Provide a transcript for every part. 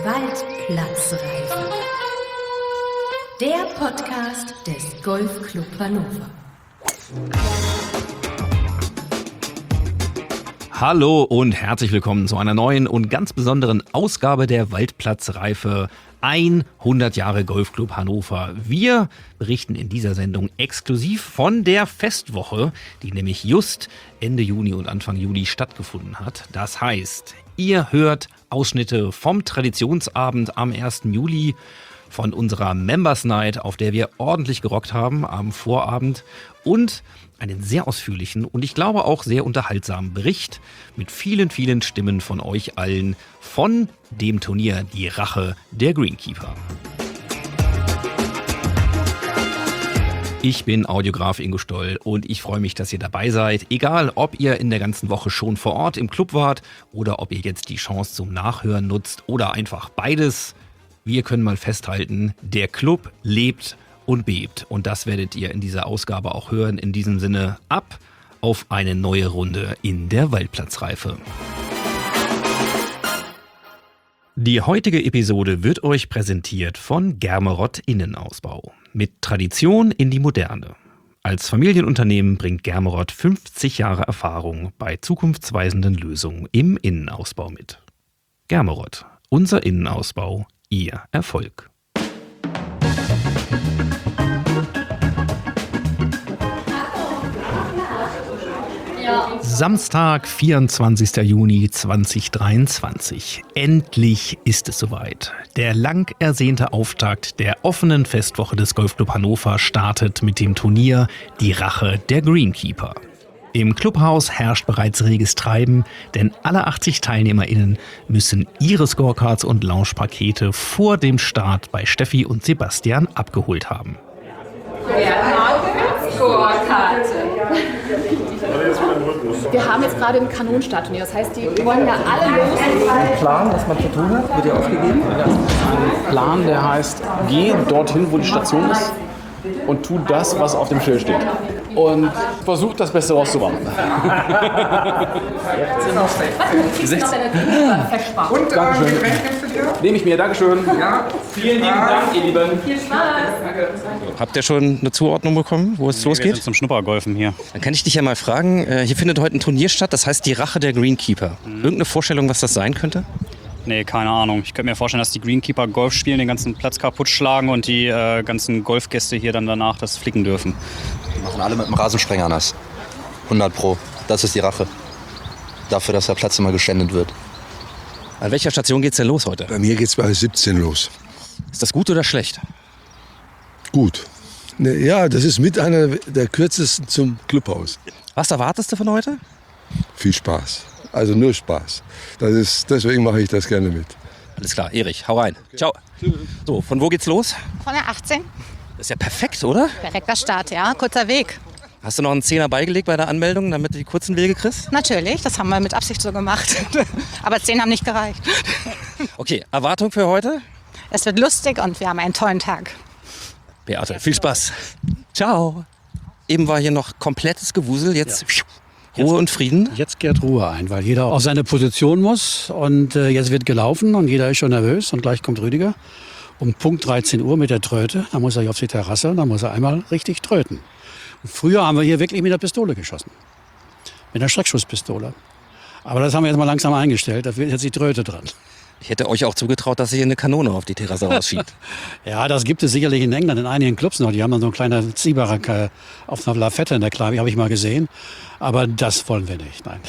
Waldplatzreife. Der Podcast des Golfclub Hannover. Hallo und herzlich willkommen zu einer neuen und ganz besonderen Ausgabe der Waldplatzreife 100 Jahre Golfclub Hannover. Wir berichten in dieser Sendung exklusiv von der Festwoche, die nämlich just Ende Juni und Anfang Juli stattgefunden hat. Das heißt, ihr hört Ausschnitte vom Traditionsabend am 1. Juli, von unserer Members Night, auf der wir ordentlich gerockt haben am Vorabend, und einen sehr ausführlichen und ich glaube auch sehr unterhaltsamen Bericht mit vielen, vielen Stimmen von euch allen von dem Turnier Die Rache der Greenkeeper. Ich bin Audiograf Ingo Stoll und ich freue mich, dass ihr dabei seid. Egal, ob ihr in der ganzen Woche schon vor Ort im Club wart oder ob ihr jetzt die Chance zum Nachhören nutzt oder einfach beides. Wir können mal festhalten, der Club lebt und bebt. Und das werdet ihr in dieser Ausgabe auch hören. In diesem Sinne, ab auf eine neue Runde in der Waldplatzreife. Die heutige Episode wird euch präsentiert von Germerod Innenausbau. Mit Tradition in die Moderne. Als Familienunternehmen bringt Germerod 50 Jahre Erfahrung bei zukunftsweisenden Lösungen im Innenausbau mit. Germerod, unser Innenausbau, Ihr Erfolg. Samstag, 24. Juni 2023. Endlich ist es soweit. Der lang ersehnte Auftakt der offenen Festwoche des Golfclub Hannover startet mit dem Turnier Die Rache der Greenkeeper. Im Clubhaus herrscht bereits reges Treiben, denn alle 80 TeilnehmerInnen müssen ihre Scorecards und Loungepakete vor dem Start bei Steffi und Sebastian abgeholt haben. Scorekarte. Wir haben jetzt gerade ein Kanonenstartturnier, das heißt, die wollen ja alle los. Ein Plan, was man zu tun hat, wird dir aufgegeben? Ein Plan, der heißt, geh dorthin, wo die Station ist und tu das, was auf dem Schild steht. Und versuch das Beste rauszumachen. 16. Und Dankeschön. Nehme ich mir, Dankeschön. Ja. Vielen lieben Dank, ihr Lieben. Viel Spaß. Habt ihr schon eine Zuordnung bekommen, wo es losgeht? Wir sind zum Schnuppergolfen hier. Dann kann ich dich ja mal fragen, hier findet heute ein Turnier statt, das heißt Die Rache der Greenkeeper. Irgendeine Vorstellung, was das sein könnte? Nee, keine Ahnung. Ich könnte mir vorstellen, dass die Greenkeeper Golf spielen, den ganzen Platz kaputt schlagen und die ganzen Golfgäste hier dann danach das flicken dürfen. Die machen alle mit dem Rasensprenger nass. 100 Pro. Das ist die Rache. Dafür, dass der Platz immer geschändet wird. An welcher Station geht's denn los heute? Bei mir geht's bei 17 los. Ist das gut oder schlecht? Gut. Ja, das ist mit einer der kürzesten zum Clubhaus. Was erwartest du von heute? Viel Spaß. Also nur Spaß. Deswegen mache ich das gerne mit. Alles klar, Erich, hau rein. Ciao. So, von wo geht's los? Von der 18. Das ist ja perfekt, oder? Perfekter Start, ja. Kurzer Weg. Hast du noch einen Zehner beigelegt bei der Anmeldung, damit du die kurzen Wege kriegst? Natürlich, das haben wir mit Absicht so gemacht. Aber 10 haben nicht gereicht. Okay, Erwartung für heute? Es wird lustig und wir haben einen tollen Tag. Beate, viel Spaß. Ciao. Eben war hier noch komplettes Gewusel, jetzt Ruhe und Frieden. Jetzt kehrt Ruhe ein, weil jeder auf seine Position muss und jetzt wird gelaufen und jeder ist schon nervös und gleich kommt Rüdiger um Punkt 13 Uhr mit der Tröte. Dann muss er hier auf die Terrasse und dann muss er einmal richtig tröten. Und früher haben wir hier wirklich mit der Pistole geschossen, mit einer Schreckschusspistole. Aber das haben wir jetzt mal langsam eingestellt, da wird jetzt die Tröte dran. Ich hätte euch auch zugetraut, dass ihr eine Kanone auf die Terrasse rausschiebt. Ja, das gibt es sicherlich in England, in einigen Clubs noch. Die haben dann so ein kleiner Ziehbarack auf einer Lafette in der Klavi, habe ich mal gesehen. Aber das wollen wir nicht, nein.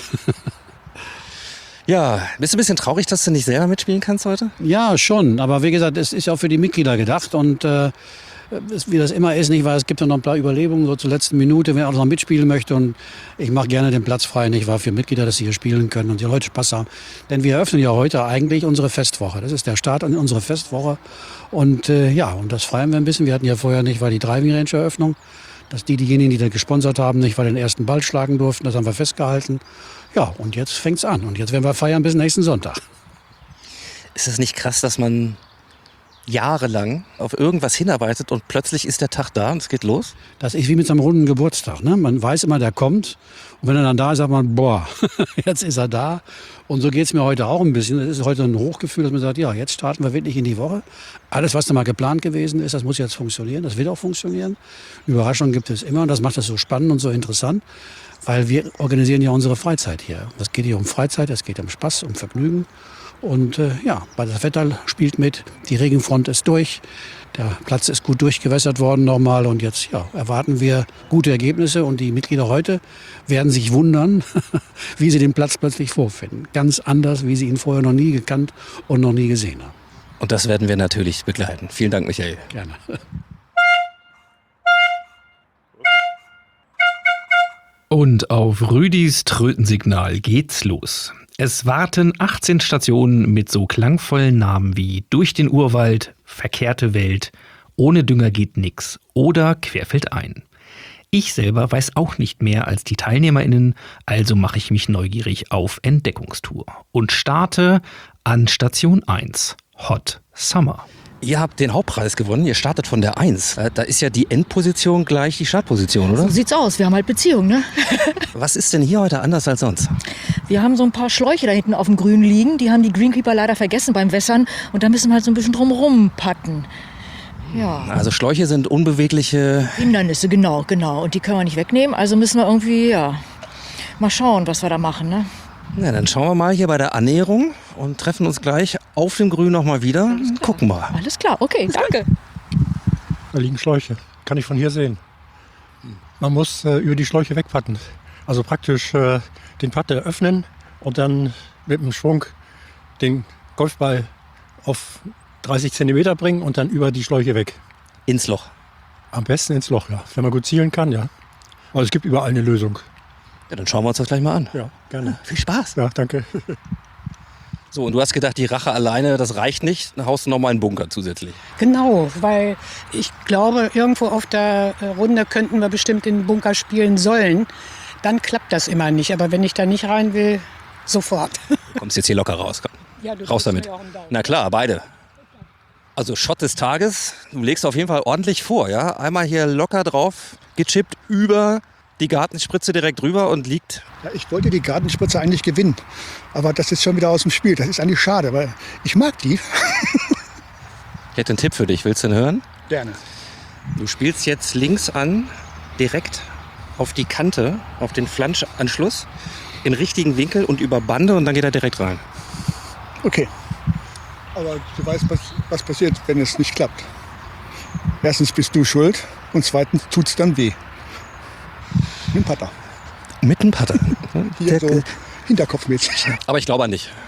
Ja, bist du ein bisschen traurig, dass du nicht selber mitspielen kannst heute? Ja, schon. Aber wie gesagt, es ist ja auch für die Mitglieder gedacht. Und wie das immer ist, nicht, weil es gibt ja noch ein paar Überlebungen so zur letzten Minute, wer auch noch mitspielen möchte. Und ich mache gerne den Platz frei, nicht wahr, für Mitglieder, dass sie hier spielen können und die Leute Spaß haben. Denn wir eröffnen ja heute eigentlich unsere Festwoche. Das ist der Start an unserer Festwoche. Und und das feiern wir ein bisschen. Wir hatten ja vorher nicht, war die Driving Range Eröffnung. Dass diejenigen, die da gesponsert haben, nicht weil den ersten Ball schlagen durften, das haben wir festgehalten. Ja, und jetzt fängt's an. Und jetzt werden wir feiern bis nächsten Sonntag. Ist es nicht krass, dass man jahrelang auf irgendwas hinarbeitet und plötzlich ist der Tag da und es geht los? Das ist wie mit so einem runden Geburtstag. Ne? Man weiß immer, der kommt. Und wenn er dann da ist, sagt man, boah, jetzt ist er da. Und so geht es mir heute auch ein bisschen. Es ist heute ein Hochgefühl, dass man sagt, ja, jetzt starten wir wirklich in die Woche. Alles, was da mal geplant gewesen ist, das muss jetzt funktionieren. Das wird auch funktionieren. Überraschungen gibt es immer. Und das macht das so spannend und so interessant. Weil wir organisieren ja unsere Freizeit hier. Es geht hier um Freizeit, es geht um Spaß, um Vergnügen. Und weil das Wetter spielt mit, die Regenfront ist durch, der Platz ist gut durchgewässert worden nochmal und jetzt erwarten wir gute Ergebnisse und die Mitglieder heute werden sich wundern, wie sie den Platz plötzlich vorfinden. Ganz anders, wie sie ihn vorher noch nie gekannt und noch nie gesehen haben. Und das werden wir natürlich begleiten. Vielen Dank, Michael. Gerne. Und auf Rüdis Trötensignal geht's los. Es warten 18 Stationen mit so klangvollen Namen wie Durch den Urwald, Verkehrte Welt, Ohne Dünger geht nix oder Querfeldein. Ich selber weiß auch nicht mehr als die TeilnehmerInnen, also mache ich mich neugierig auf Entdeckungstour und starte an Station 1, Hot Summer. Ihr habt den Hauptpreis gewonnen, ihr startet von der 1. Da ist ja die Endposition gleich die Startposition, oder? So sieht's aus, wir haben halt Beziehungen, ne? Was ist denn hier heute anders als sonst? Wir haben so ein paar Schläuche da hinten auf dem Grün liegen, die haben die Greenkeeper leider vergessen beim Wässern und da müssen wir halt so ein bisschen drum rumpatten. Ja. Also Schläuche sind unbewegliche Hindernisse, genau. Und die können wir nicht wegnehmen, also müssen wir irgendwie, mal schauen, was wir da machen, ne? Na, dann schauen wir mal hier bei der Annäherung und treffen uns gleich auf dem Grün nochmal wieder. Gucken mal. Alles klar, okay, danke. Da liegen Schläuche, kann ich von hier sehen. Man muss über die Schläuche wegpatten. Also praktisch den Patte öffnen und dann mit dem Schwung den Golfball auf 30 Zentimeter bringen und dann über die Schläuche weg. Ins Loch? Am besten ins Loch, ja. Wenn man gut zielen kann, ja. Aber es gibt überall eine Lösung. Ja, dann schauen wir uns das gleich mal an. Ja, gerne. Viel Spaß. Ja, danke. So, und du hast gedacht, die Rache alleine, das reicht nicht. Dann haust du nochmal einen Bunker zusätzlich. Genau, weil ich glaube, irgendwo auf der Runde könnten wir bestimmt in den Bunker spielen sollen. Dann klappt das immer nicht. Aber wenn ich da nicht rein will, sofort. Du kommst jetzt hier locker raus. Komm. Ja, du raus damit. Na klar, beide. Also Shot des Tages. Du legst auf jeden Fall ordentlich vor, ja? Einmal hier locker drauf, gechippt über die Gartenspritze direkt rüber und liegt. Ja, ich wollte die Gartenspritze eigentlich gewinnen, aber das ist schon wieder aus dem Spiel. Das ist eigentlich schade, weil ich mag die. Ich hätte einen Tipp für dich. Willst du ihn hören? Gerne. Du spielst jetzt links an, direkt auf die Kante, auf den Flanschanschluss, in richtigen Winkel und über Bande und dann geht er direkt rein. Okay. Aber du weißt, was passiert, wenn es nicht klappt. Erstens bist du schuld und zweitens tut es dann weh. Mit dem Putter. Mit dem Putter? Hier so hinterkopfmäßig. Aber ich glaube an dich.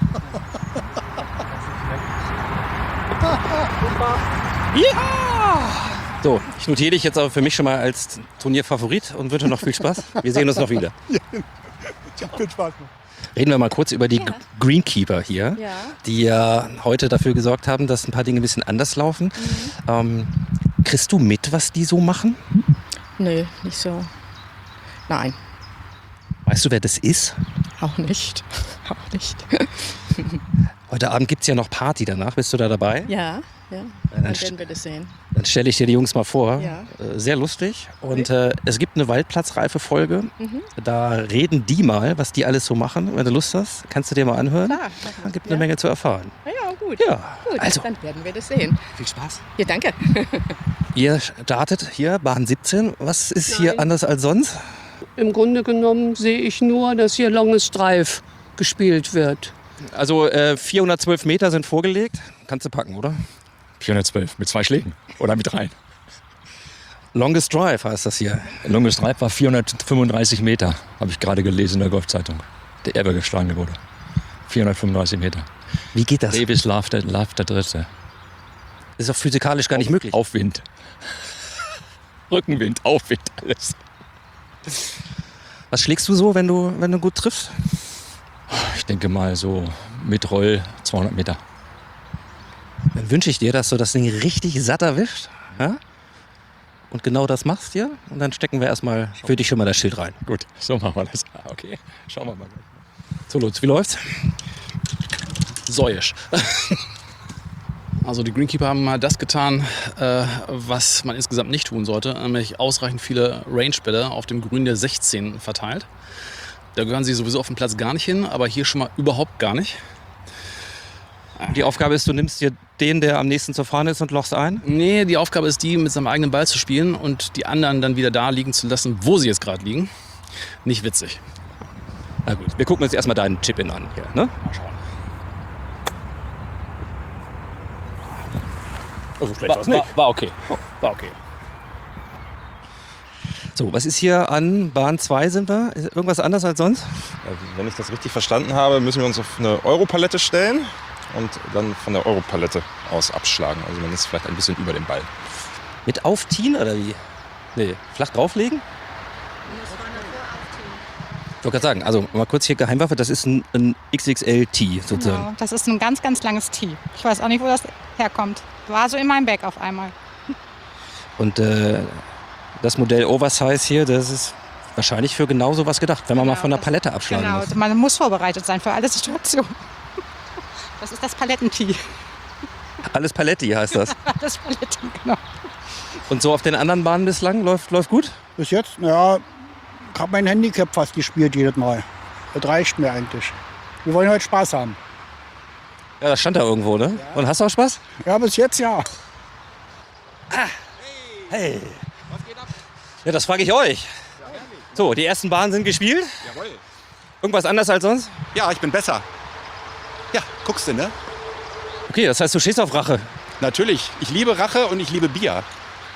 Ja! So, ich notiere dich jetzt aber für mich schon mal als Turnierfavorit und wünsche noch viel Spaß. Wir sehen uns noch wieder. Ja, viel Spaß. Reden wir mal kurz über die Greenkeeper hier, die ja heute dafür gesorgt haben, dass ein paar Dinge ein bisschen anders laufen. Kriegst du mit, was die so machen? Nee, nicht so. Nein. Weißt du, wer das ist? Auch nicht. Auch nicht. Heute Abend gibt es ja noch Party danach. Bist du da dabei? Ja. Dann werden wir das sehen. Dann stelle ich dir die Jungs mal vor. Ja. Sehr lustig. Und es gibt eine Waldplatzreife-Folge. Da reden die mal, was die alles so machen. Wenn du Lust hast, kannst du dir mal anhören. Klar. Da gibt eine Menge zu erfahren. Ja, gut. Ja, gut. also. Dann werden wir das sehen. Viel Spaß. Ja, danke. Ihr startet hier, Bahn 17. Was ist hier anders als sonst? Im Grunde genommen sehe ich nur, dass hier Longest Drive gespielt wird. Also 412 Meter sind vorgelegt. Kannst du packen, oder? 412 mit 2 Schlägen oder mit 3. Longest Drive heißt das hier. Longest Drive war 435 Meter, habe ich gerade gelesen in der Golfzeitung. Der Erbe geschlagen wurde. 435 Meter. Wie geht das? Davis Love der Dritte. Ist doch physikalisch gar nicht möglich. Aufwind. Rückenwind, Aufwind, alles. Was schlägst du so, wenn du gut triffst? Ich denke mal so mit Roll 200 Meter. Dann wünsche ich dir, dass du das Ding richtig satt erwischt. Ja? Und genau das machst hier. Und dann stecken wir erstmal für dich schon mal das Schild rein. Gut, so machen wir das. Okay, schauen wir mal. So, Lutz, wie läuft's? Säuisch. Also die Greenkeeper haben mal das getan, was man insgesamt nicht tun sollte, nämlich ausreichend viele Range-Bälle auf dem Grün der 16 verteilt. Da gehören sie sowieso auf dem Platz gar nicht hin, aber hier schon mal überhaupt gar nicht. Die Aufgabe ist, du nimmst dir den, der am nächsten zur Fahne ist, und lochst ein? Nee, die Aufgabe ist die, mit seinem eigenen Ball zu spielen und die anderen dann wieder da liegen zu lassen, wo sie jetzt gerade liegen. Nicht witzig. Na gut, wir gucken uns erstmal deinen Chip-In an. Hier, ne? Mal schauen. Also schlecht war's nicht. War okay. War okay. So, was ist hier an Bahn 2 sind wir? Ist irgendwas anders als sonst? Wenn ich das richtig verstanden habe, müssen wir uns auf eine Europalette stellen und dann von der Europalette aus abschlagen. Also man ist vielleicht ein bisschen über dem Ball. Mit Aufziehen oder wie? Nee, flach drauflegen? Ich wollte gerade sagen, also mal kurz hier Geheimwaffe, das ist ein XXL-T sozusagen. Genau, das ist ein ganz, ganz langes Tee. Ich weiß auch nicht, wo das herkommt. War so in meinem Bag auf einmal. Und das Modell Oversize hier, das ist wahrscheinlich für genau sowas gedacht, wenn man mal von der Palette abschlagen muss. Genau, man muss vorbereitet sein für alle Situationen. Das ist das Palettentee. Alles Paletti heißt das. Das Paletti, genau. Und so auf den anderen Bahnen bislang läuft gut? Bis jetzt, ja, ich habe mein Handicap fast gespielt jedes Mal. Das reicht mir eigentlich. Wir wollen heute Spaß haben. Ja, das stand da irgendwo, ne? Ja. Und hast du auch Spaß? Ja, bis jetzt ja. Hey. Was geht ab? Ja, das frage ich euch. So, die ersten Bahnen sind gespielt. Jawohl. Irgendwas anders als sonst? Ja, ich bin besser. Ja, guckst du, ne? Okay, das heißt, du stehst auf Rache. Natürlich. Ich liebe Rache und ich liebe Bier.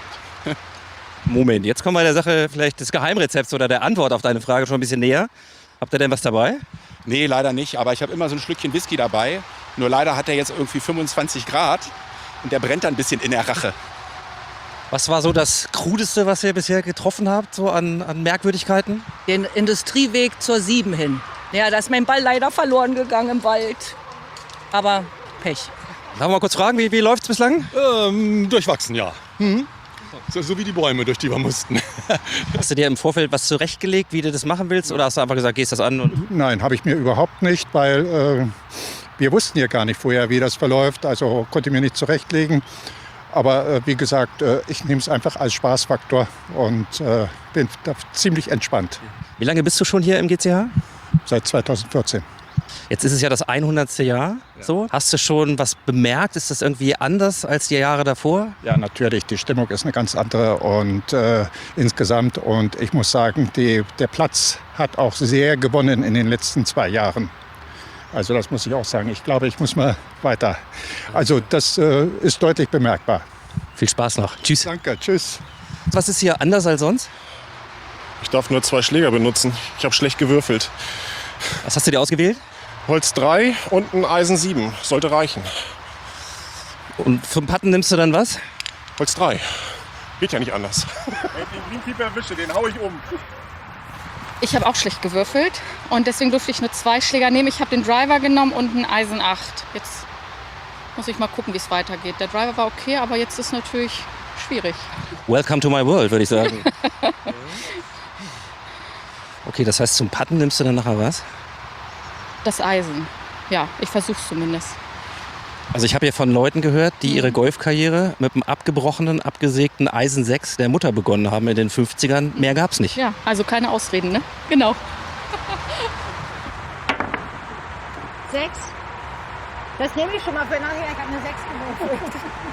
Moment, jetzt kommen wir der Sache vielleicht des Geheimrezepts oder der Antwort auf deine Frage schon ein bisschen näher. Habt ihr denn was dabei? Nee, leider nicht. Aber ich habe immer so ein Schlückchen Whisky dabei. Nur leider hat er jetzt irgendwie 25 Grad und der brennt dann ein bisschen in der Rache. Was war so das Krudeste, was ihr bisher getroffen habt, so an Merkwürdigkeiten? Den Industrieweg zur 7 hin. Ja, da ist mein Ball leider verloren gegangen im Wald. Aber Pech. Darf ich mal kurz fragen, wie läuft's bislang? Durchwachsen, ja. So wie die Bäume, durch die wir mussten. Hast du dir im Vorfeld was zurechtgelegt, wie du das machen willst? Oder hast du einfach gesagt, gehst das an? Und Nein, habe ich mir überhaupt nicht, weil wir wussten ja gar nicht vorher, wie das verläuft. Also konnte ich mir nicht zurechtlegen. Aber wie gesagt, ich nehme es einfach als Spaßfaktor und bin da ziemlich entspannt. Wie lange bist du schon hier im GCH? Seit 2014. Jetzt ist es ja das 100. Jahr. So. Hast du schon was bemerkt? Ist das irgendwie anders als die Jahre davor? Ja, natürlich. Die Stimmung ist eine ganz andere und insgesamt. Und ich muss sagen, der Platz hat auch sehr gewonnen in den letzten 2 Jahren. Also das muss ich auch sagen. Ich glaube, ich muss mal weiter. Also das ist deutlich bemerkbar. Viel Spaß noch. Tschüss. Danke, tschüss. Was ist hier anders als sonst? Ich darf nur 2 Schläger benutzen. Ich habe schlecht gewürfelt. Was hast du dir ausgewählt? Holz 3 und ein Eisen 7. Sollte reichen. Und zum Putten nimmst du dann was? Holz 3. Geht ja nicht anders. Wenn ich den Greenkeeper erwische, den hau ich um. Ich habe auch schlecht gewürfelt und deswegen durfte ich nur 2 Schläger nehmen. Ich habe den Driver genommen und einen Eisen 8. Jetzt muss ich mal gucken, wie es weitergeht. Der Driver war okay, aber jetzt ist natürlich schwierig. Welcome to my world, würde ich sagen. Okay, das heißt, zum Putten nimmst du dann nachher was? Das Eisen. Ja, ich versuche es zumindest. Also ich habe ja von Leuten gehört, die ihre Golfkarriere mit einem abgebrochenen, abgesägten Eisen 6 der Mutter begonnen haben in den 50ern. Mehr gab's nicht. Ja, also keine Ausreden, ne? Genau. 6. Das nehme ich schon mal für nachher. Ich habe eine 6 gewürfelt.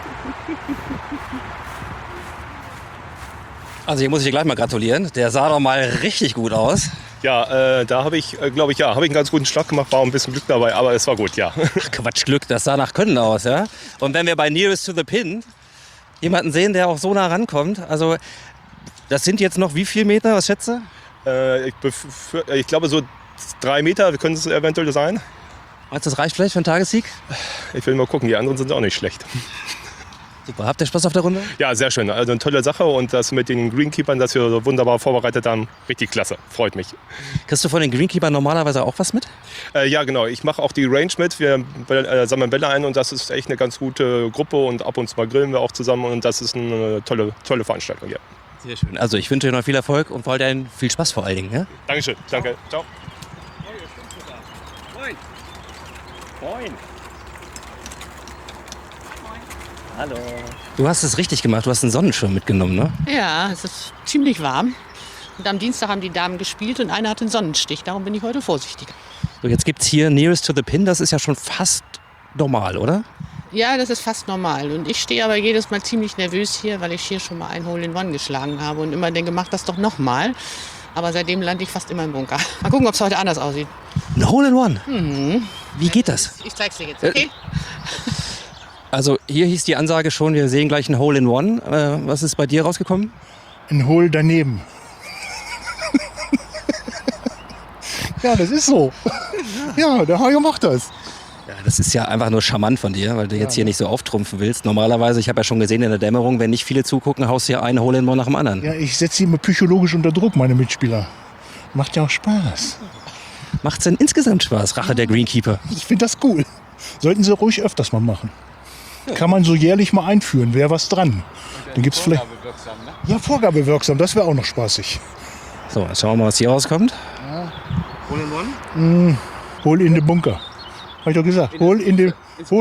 Also hier muss ich dir gleich mal gratulieren. Der sah doch mal richtig gut aus. Ja, da habe ich, glaube ich, einen ganz guten Schlag gemacht. War auch ein bisschen Glück dabei, aber es war gut, ja. Ach Quatsch, Glück, das sah nach Können aus, ja. Und wenn wir bei Nearest to the Pin jemanden sehen, der auch so nah rankommt, also das sind jetzt noch wie viel Meter, was schätzt du? Ich glaube so 3 Meter können es eventuell sein. Meinst du, das reicht vielleicht für einen Tagessieg? Ich will mal gucken, die anderen sind auch nicht schlecht. Super, habt ihr Spaß auf der Runde? Ja, sehr schön. Also eine tolle Sache und das mit den Greenkeepern, das wir so wunderbar vorbereitet haben, richtig klasse. Freut mich. Kriegst du von den Greenkeepern normalerweise auch was mit? Ja, genau. Ich mache auch die Range mit. Wir sammeln Bälle ein und das ist echt eine ganz gute Gruppe und ab und zu mal grillen wir auch zusammen und das ist eine tolle Veranstaltung hier. Sehr schön. Also ich wünsche dir noch viel Erfolg und vor allem viel Spaß vor allen Dingen. Ja? Dankeschön. Danke. Ciao. Moin. Moin. Hallo. Du hast es richtig gemacht, du hast einen Sonnenschirm mitgenommen, ne? Ja, es ist ziemlich warm. Und am Dienstag haben die Damen gespielt und einer hatte einen Sonnenstich. Darum bin ich heute vorsichtig. So, jetzt gibt es hier Nearest to the Pin, das ist ja schon fast normal, oder? Ja, das ist fast normal. Und ich stehe aber jedes Mal ziemlich nervös hier, weil ich hier schon mal ein Hole-in-One geschlagen habe und immer denke, mach das doch nochmal. Aber seitdem lande ich fast immer im Bunker. Mal gucken, ob es heute anders aussieht. Ein Hole-in-One? Mhm. Wie geht das? Ich zeig's dir jetzt, okay? Also hier hieß die Ansage schon, wir sehen gleich ein Hole-in-One. Was ist bei dir rausgekommen? Ein Hole daneben. Ja, das ist so. Ja, der Hajo macht das. Ja, das ist ja einfach nur charmant von dir, weil du jetzt hier nicht so auftrumpfen willst. Normalerweise, ich habe ja schon gesehen in der Dämmerung, wenn nicht viele zugucken, haust du ja einen Hole-in-One nach dem anderen. Ja, ich setze sie immer psychologisch unter Druck, meine Mitspieler. Macht ja auch Spaß. Macht's denn insgesamt Spaß, Rache der Greenkeeper? Ich finde das cool. Sollten sie ruhig öfters mal machen. Kann man so jährlich mal einführen, wäre was dran. Dann gibt's vielleicht. Vorgabewirksam, ne? Ja, vorgabewirksam, das wäre auch noch spaßig. So, jetzt schauen wir mal, was hier rauskommt. Hole-in-One? Hol in den Bunker. Hab ich doch gesagt. Hol in den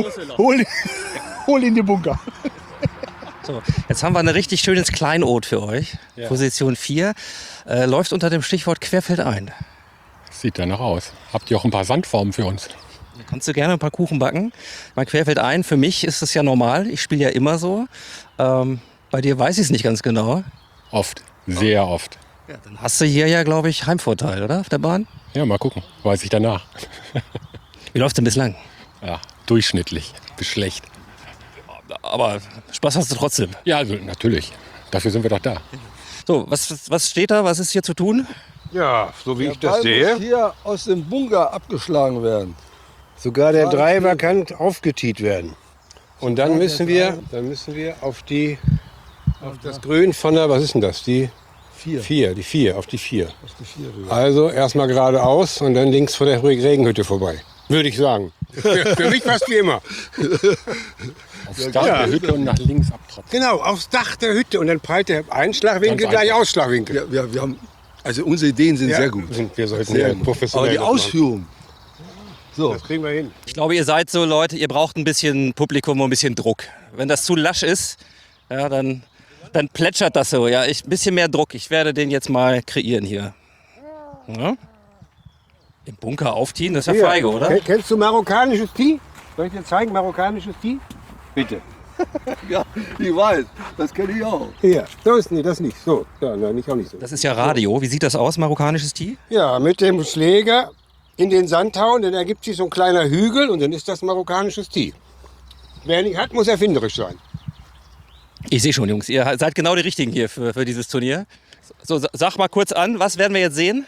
Bunker. So, jetzt haben wir ein richtig schönes Kleinod für euch. Ja. Position 4. Läuft unter dem Stichwort Querfeldein. Sieht danach aus. Habt ihr auch ein paar Sandformen für uns? Da kannst du gerne ein paar Kuchen backen. Mein Querfeldein, für mich ist das ja normal. Ich spiele ja immer so. Bei dir weiß ich es nicht ganz genau. Oft. Sehr oft. Ja, dann hast du hier ja, glaube ich, Heimvorteil, oder? Auf der Bahn? Ja, mal gucken. Weiß ich danach. Wie läuft denn bislang? Ja, durchschnittlich. Bis schlecht. Aber Spaß hast du trotzdem. Ja, also natürlich. Dafür sind wir doch da. So, was steht da? Was ist hier zu tun? Ja, so wie ich das sehe. Muss hier aus dem Bunker abgeschlagen werden. Sogar der Driver kann aufgetiet werden. Und dann müssen wir auf das Grün von der, was ist denn das? Die 4, auf die 4. Also erstmal geradeaus und dann links vor der Regenhütte vorbei. Würde ich sagen. Für mich fast wie immer. Aufs Dach der Hütte und nach links abtropfen. Genau, aufs Dach der Hütte und dann breite Einschlagwinkel gleich Ausschlagwinkel. Wir haben, also unsere Ideen sind sehr gut. Wir sollten sehr professionell Aber die Ausführung. So. Das kriegen wir hin. Ich glaube, ihr seid so Leute, ihr braucht ein bisschen Publikum und ein bisschen Druck. Wenn das zu lasch ist, ja, dann plätschert das so. Ja, ein bisschen mehr Druck. Ich werde den jetzt mal kreieren hier. Ja? Im Bunker aufziehen, das ist ja feige, oder? Kennst du marokkanisches Tee? Soll ich dir zeigen, marokkanisches Tee? Bitte. Ja, ich weiß, das kenne ich auch. Hier, das nicht. So, ja, nein, auch nicht so. Das ist ja Radio. Wie sieht das aus, marokkanisches Tee? Ja, mit dem Schläger in den Sand hauen, dann ergibt sich so ein kleiner Hügel und dann ist das marokkanisches Tee. Wer nicht hat, muss erfinderisch sein. Ich sehe schon, Jungs, ihr seid genau die Richtigen hier für dieses Turnier. So, sag mal kurz an, was werden wir jetzt sehen?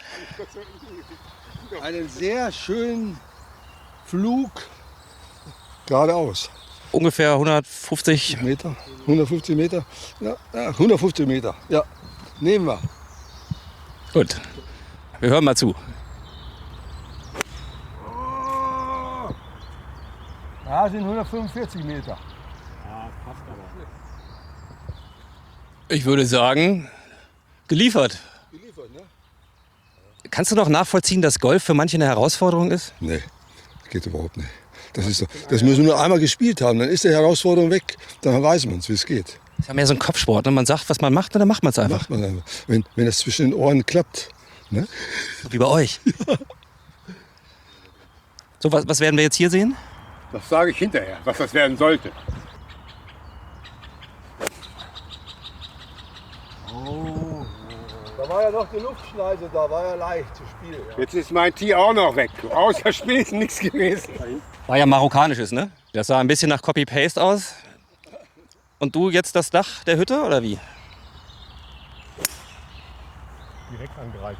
Einen sehr schönen Flug geradeaus. Ungefähr 150 Meter. 150 Meter. Ja, 150 Meter. Ja, nehmen wir. Gut, wir hören mal zu. Da sind 145 Meter. Ich würde sagen, geliefert. Ne? Kannst du noch nachvollziehen, dass Golf für manche eine Herausforderung ist? Nee, das geht überhaupt nicht. Das müssen wir nur einmal gespielt haben, dann ist die Herausforderung weg. Dann weiß man es, wie es geht. Das ist ja mehr so ein Kopfsport. Ne? Man sagt, was man macht und dann macht man es einfach. Wenn das zwischen den Ohren klappt. Ne? Wie bei euch. Ja. So, was werden wir jetzt hier sehen? Das sage ich hinterher, was das werden sollte. Oh, da war ja noch die Luftschneise, da war ja leicht zu spielen. Ja. Jetzt ist mein Tee auch noch weg. Außer Spiel ist nichts gewesen. War ja marokkanisches, ne? Das sah ein bisschen nach Copy-Paste aus. Und du jetzt das Dach der Hütte, oder wie? Direkt angreifen.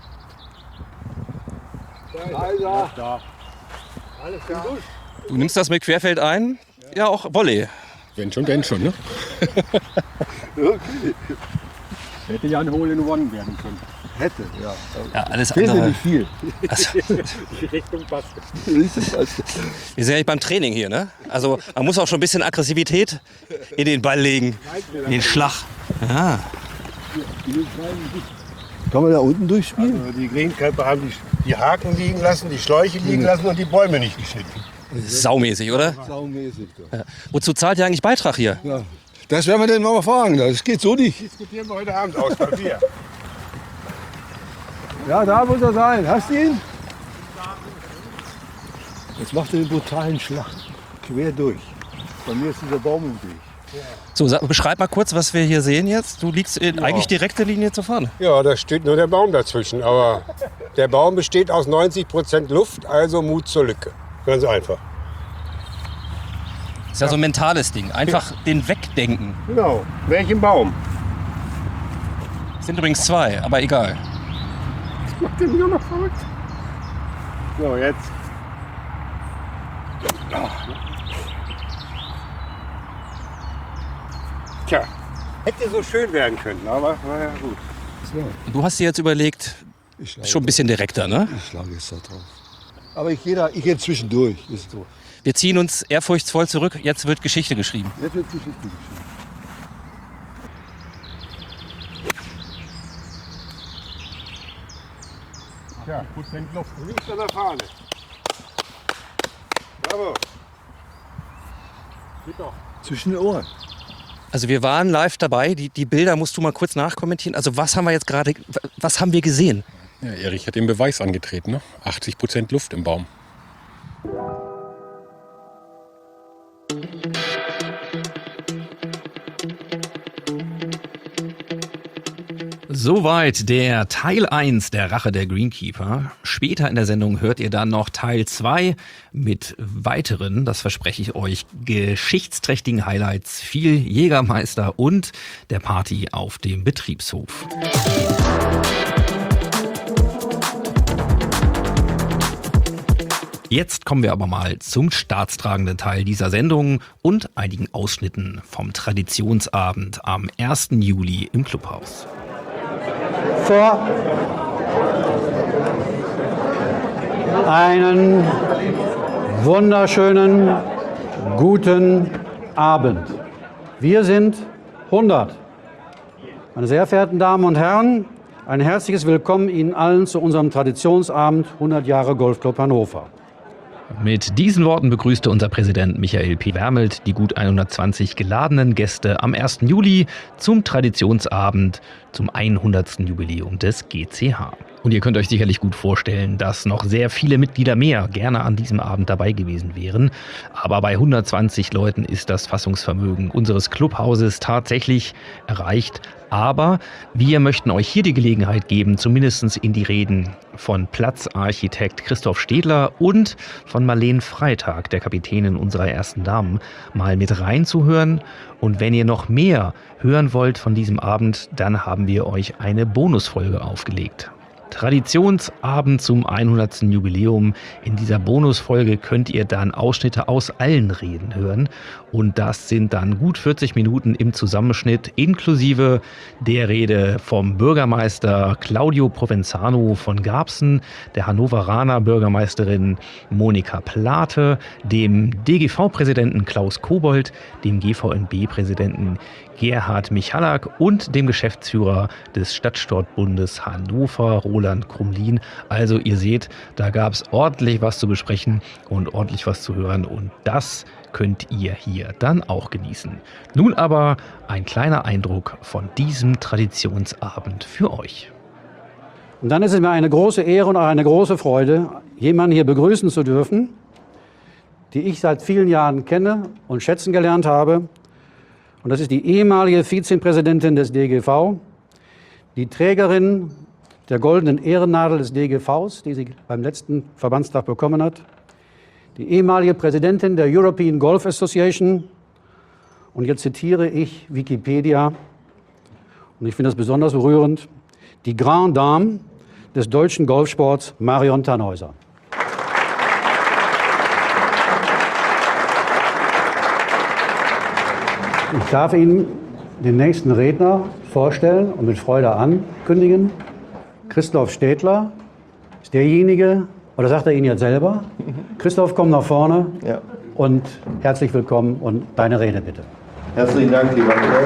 Da. Alles klar. Du nimmst das mit Querfeldein? Ja, auch Volley. Wenn schon, denn schon, ne? Okay. Hätte ja ein Hole-in-One werden können. Hätte, ja. Ja, alles andere. Nicht viel. Also, Die Richtung passt. wir sind ja beim Training hier, ne? Also man muss auch schon ein bisschen Aggressivität in den Ball legen, in den Schlag. Ja. Kann man da unten durchspielen? Also die Greenkeeper haben die Haken liegen lassen, die Schläuche liegen lassen und die Bäume nicht geschnitten. Saumäßig, oder? Saumäßig. Ja. Wozu zahlt ihr eigentlich Beitrag hier? Ja. Das werden wir den mal fragen. Das geht so nicht. Diskutieren wir heute Abend aus Papier. Ja, da muss er sein. Hast du ihn? Jetzt macht er den brutalen Schlag. Quer durch. Bei mir ist dieser Baum im Weg. So, beschreib mal kurz, was wir hier sehen jetzt. Du liegst in eigentlich direkter Linie zur Fahne. Ja, da steht nur der Baum dazwischen. Aber der Baum besteht aus 90% Luft, also Mut zur Lücke. Ganz einfach. Das ist ja so ein mentales Ding. Einfach den wegdenken. Genau. Welchen Baum? Es sind übrigens 2, aber egal. Das macht den nur noch verrückt. So, jetzt. Tja, hätte so schön werden können, aber war ja gut. Du hast dir jetzt überlegt, schon ein bisschen direkter, ne? Ich schlage jetzt da drauf. Aber ich gehe zwischendurch. Ist so. Wir ziehen uns ehrfurchtsvoll zurück. Jetzt wird Geschichte geschrieben. Jetzt wird Geschichte geschrieben. Tja, Prozent Luft. Links an der Fahne. Bravo. Geht doch. Zwischen den Ohren. Also wir waren live dabei. Die Bilder musst du mal kurz nachkommentieren. Also was haben wir jetzt gerade, was haben wir gesehen? Ja, Erich hat den Beweis angetreten, ne? 80% Luft im Baum. Soweit der Teil 1 der Rache der Greenkeeper. Später in der Sendung hört ihr dann noch Teil 2 mit weiteren, das verspreche ich euch, geschichtsträchtigen Highlights, viel Jägermeister und der Party auf dem Betriebshof. Jetzt kommen wir aber mal zum staatstragenden Teil dieser Sendung und einigen Ausschnitten vom Traditionsabend am 1. Juli im Clubhaus. Vor einen wunderschönen, guten Abend. Wir sind 100. Meine sehr verehrten Damen und Herren, ein herzliches Willkommen Ihnen allen zu unserem Traditionsabend 100 Jahre Golfclub Hannover. Mit diesen Worten begrüßte unser Präsident Michael P. Wermelt die gut 120 geladenen Gäste am 1. Juli zum Traditionsabend zum 100. Jubiläum des GCH. Und ihr könnt euch sicherlich gut vorstellen, dass noch sehr viele Mitglieder mehr gerne an diesem Abend dabei gewesen wären. Aber bei 120 Leuten ist das Fassungsvermögen unseres Clubhauses tatsächlich erreicht. Aber wir möchten euch hier die Gelegenheit geben, zumindest in die Reden von Platzarchitekt Christoph Stedler und von Marlene Freitag, der Kapitänin unserer ersten Damen, mal mit reinzuhören. Und wenn ihr noch mehr hören wollt von diesem Abend, dann haben wir euch eine Bonusfolge aufgelegt. Traditionsabend zum 100. Jubiläum. In dieser Bonusfolge könnt ihr dann Ausschnitte aus allen Reden hören. Und das sind dann gut 40 Minuten im Zusammenschnitt, inklusive der Rede vom Bürgermeister Claudio Provenzano von Garbsen, der Hannoveraner Bürgermeisterin Monika Plate, dem DGV-Präsidenten Klaus Kobold, dem GVNB-Präsidenten Gerhard Michalak und dem Geschäftsführer des Stadtsportbundes Hannover, Roland Krumlin. Also ihr seht, da gab es ordentlich was zu besprechen und ordentlich was zu hören und das könnt ihr hier dann auch genießen. Nun aber ein kleiner Eindruck von diesem Traditionsabend für euch. Und dann ist es mir eine große Ehre und auch eine große Freude, jemanden hier begrüßen zu dürfen, die ich seit vielen Jahren kenne und schätzen gelernt habe. Und das ist die ehemalige Vizepräsidentin des DGV, die Trägerin der goldenen Ehrennadel des DGVs, die sie beim letzten Verbandstag bekommen hat, die ehemalige Präsidentin der European Golf Association. Und jetzt zitiere ich Wikipedia, und ich finde das besonders berührend, die Grande Dame des deutschen Golfsports, Marion Tannhäuser. Ich darf Ihnen den nächsten Redner vorstellen und mit Freude ankündigen. Christoph Stedler ist derjenige, oder sagt er Ihnen jetzt selber? Christoph, komm nach vorne und herzlich willkommen und deine Rede bitte. Herzlichen Dank, lieber Michael.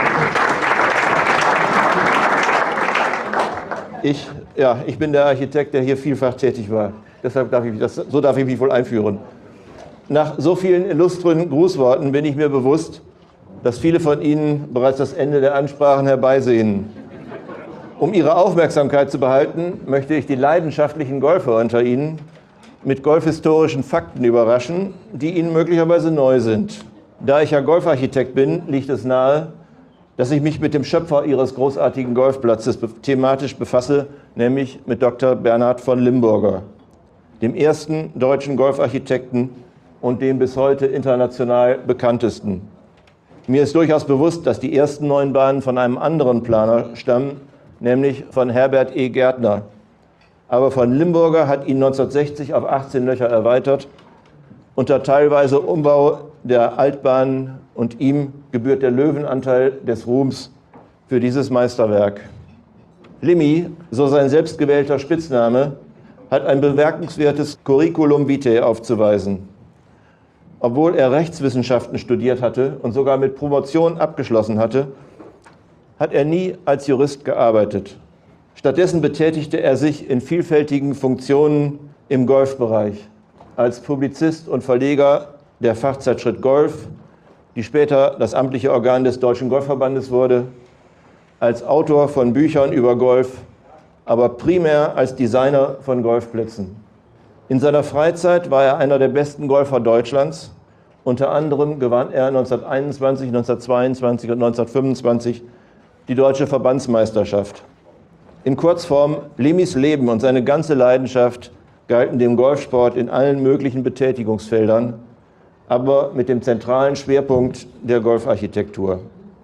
Ich bin der Architekt, der hier vielfach tätig war. Deshalb darf ich mich wohl einführen. Nach so vielen illustren Grußworten bin ich mir bewusst, dass viele von Ihnen bereits das Ende der Ansprachen herbeisehen. Um Ihre Aufmerksamkeit zu behalten, möchte ich die leidenschaftlichen Golfer unter Ihnen mit golfhistorischen Fakten überraschen, die Ihnen möglicherweise neu sind. Da ich ja Golfarchitekt bin, liegt es nahe, dass ich mich mit dem Schöpfer Ihres großartigen Golfplatzes thematisch befasse, nämlich mit Dr. Bernhard von Limburger, dem ersten deutschen Golfarchitekten und dem bis heute international bekanntesten. Mir ist durchaus bewusst, dass die ersten 9 Bahnen von einem anderen Planer stammen, nämlich von Herbert E. Gärtner. Aber von Limburger hat ihn 1960 auf 18 Löcher erweitert, unter teilweise Umbau der Altbahnen, und ihm gebührt der Löwenanteil des Ruhms für dieses Meisterwerk. Limmi, so sein selbstgewählter Spitzname, hat ein bemerkenswertes Curriculum vitae aufzuweisen. Obwohl er Rechtswissenschaften studiert hatte und sogar mit Promotion abgeschlossen hatte, hat er nie als Jurist gearbeitet. Stattdessen betätigte er sich in vielfältigen Funktionen im Golfbereich. Als Publizist und Verleger der Fachzeitschrift Golf, die später das amtliche Organ des Deutschen Golfverbandes wurde, als Autor von Büchern über Golf, aber primär als Designer von Golfplätzen. In seiner Freizeit war er einer der besten Golfer Deutschlands. Unter anderem gewann er 1921, 1922 und 1925 die Deutsche Verbandsmeisterschaft. In Kurzform, Limmis Leben und seine ganze Leidenschaft galten dem Golfsport in allen möglichen Betätigungsfeldern, aber mit dem zentralen Schwerpunkt der Golfarchitektur.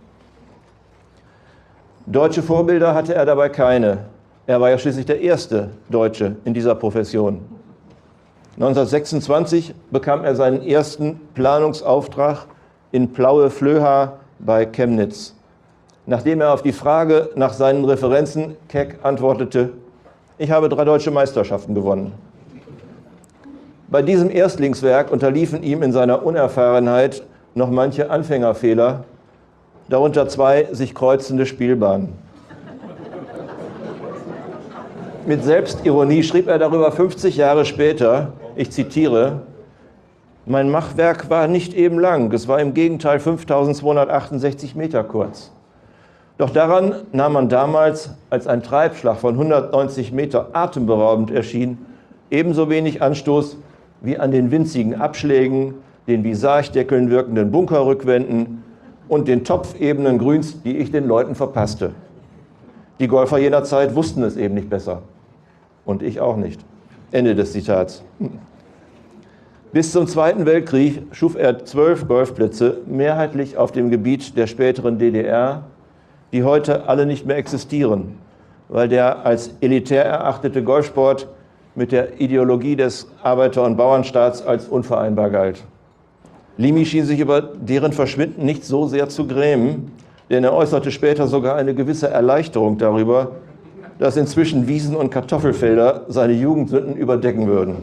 Deutsche Vorbilder hatte er dabei keine. Er war ja schließlich der erste Deutsche in dieser Profession. 1926 bekam er seinen ersten Planungsauftrag in Plaue-Flöha bei Chemnitz. Nachdem er auf die Frage nach seinen Referenzen keck antwortete: Ich habe 3 deutsche Meisterschaften gewonnen. Bei diesem Erstlingswerk unterliefen ihm in seiner Unerfahrenheit noch manche Anfängerfehler, darunter 2 sich kreuzende Spielbahnen. Mit Selbstironie schrieb er darüber 50 Jahre später, ich zitiere: Mein Machwerk war nicht eben lang, es war im Gegenteil 5268 Meter kurz. Doch daran nahm man damals, als ein Treibschlag von 190 Meter atemberaubend erschien, ebenso wenig Anstoß wie an den winzigen Abschlägen, den wie Sargdeckeln wirkenden Bunkerrückwänden und den topfebenen Grüns, die ich den Leuten verpasste. Die Golfer jener Zeit wussten es eben nicht besser. Und ich auch nicht. Ende des Zitats. Bis zum Zweiten Weltkrieg schuf er 12 Golfplätze, mehrheitlich auf dem Gebiet der späteren DDR, die heute alle nicht mehr existieren, weil der als elitär erachtete Golfsport mit der Ideologie des Arbeiter- und Bauernstaats als unvereinbar galt. Limmi schien sich über deren Verschwinden nicht so sehr zu grämen, denn er äußerte später sogar eine gewisse Erleichterung darüber, dass inzwischen Wiesen und Kartoffelfelder seine Jugendsünden überdecken würden.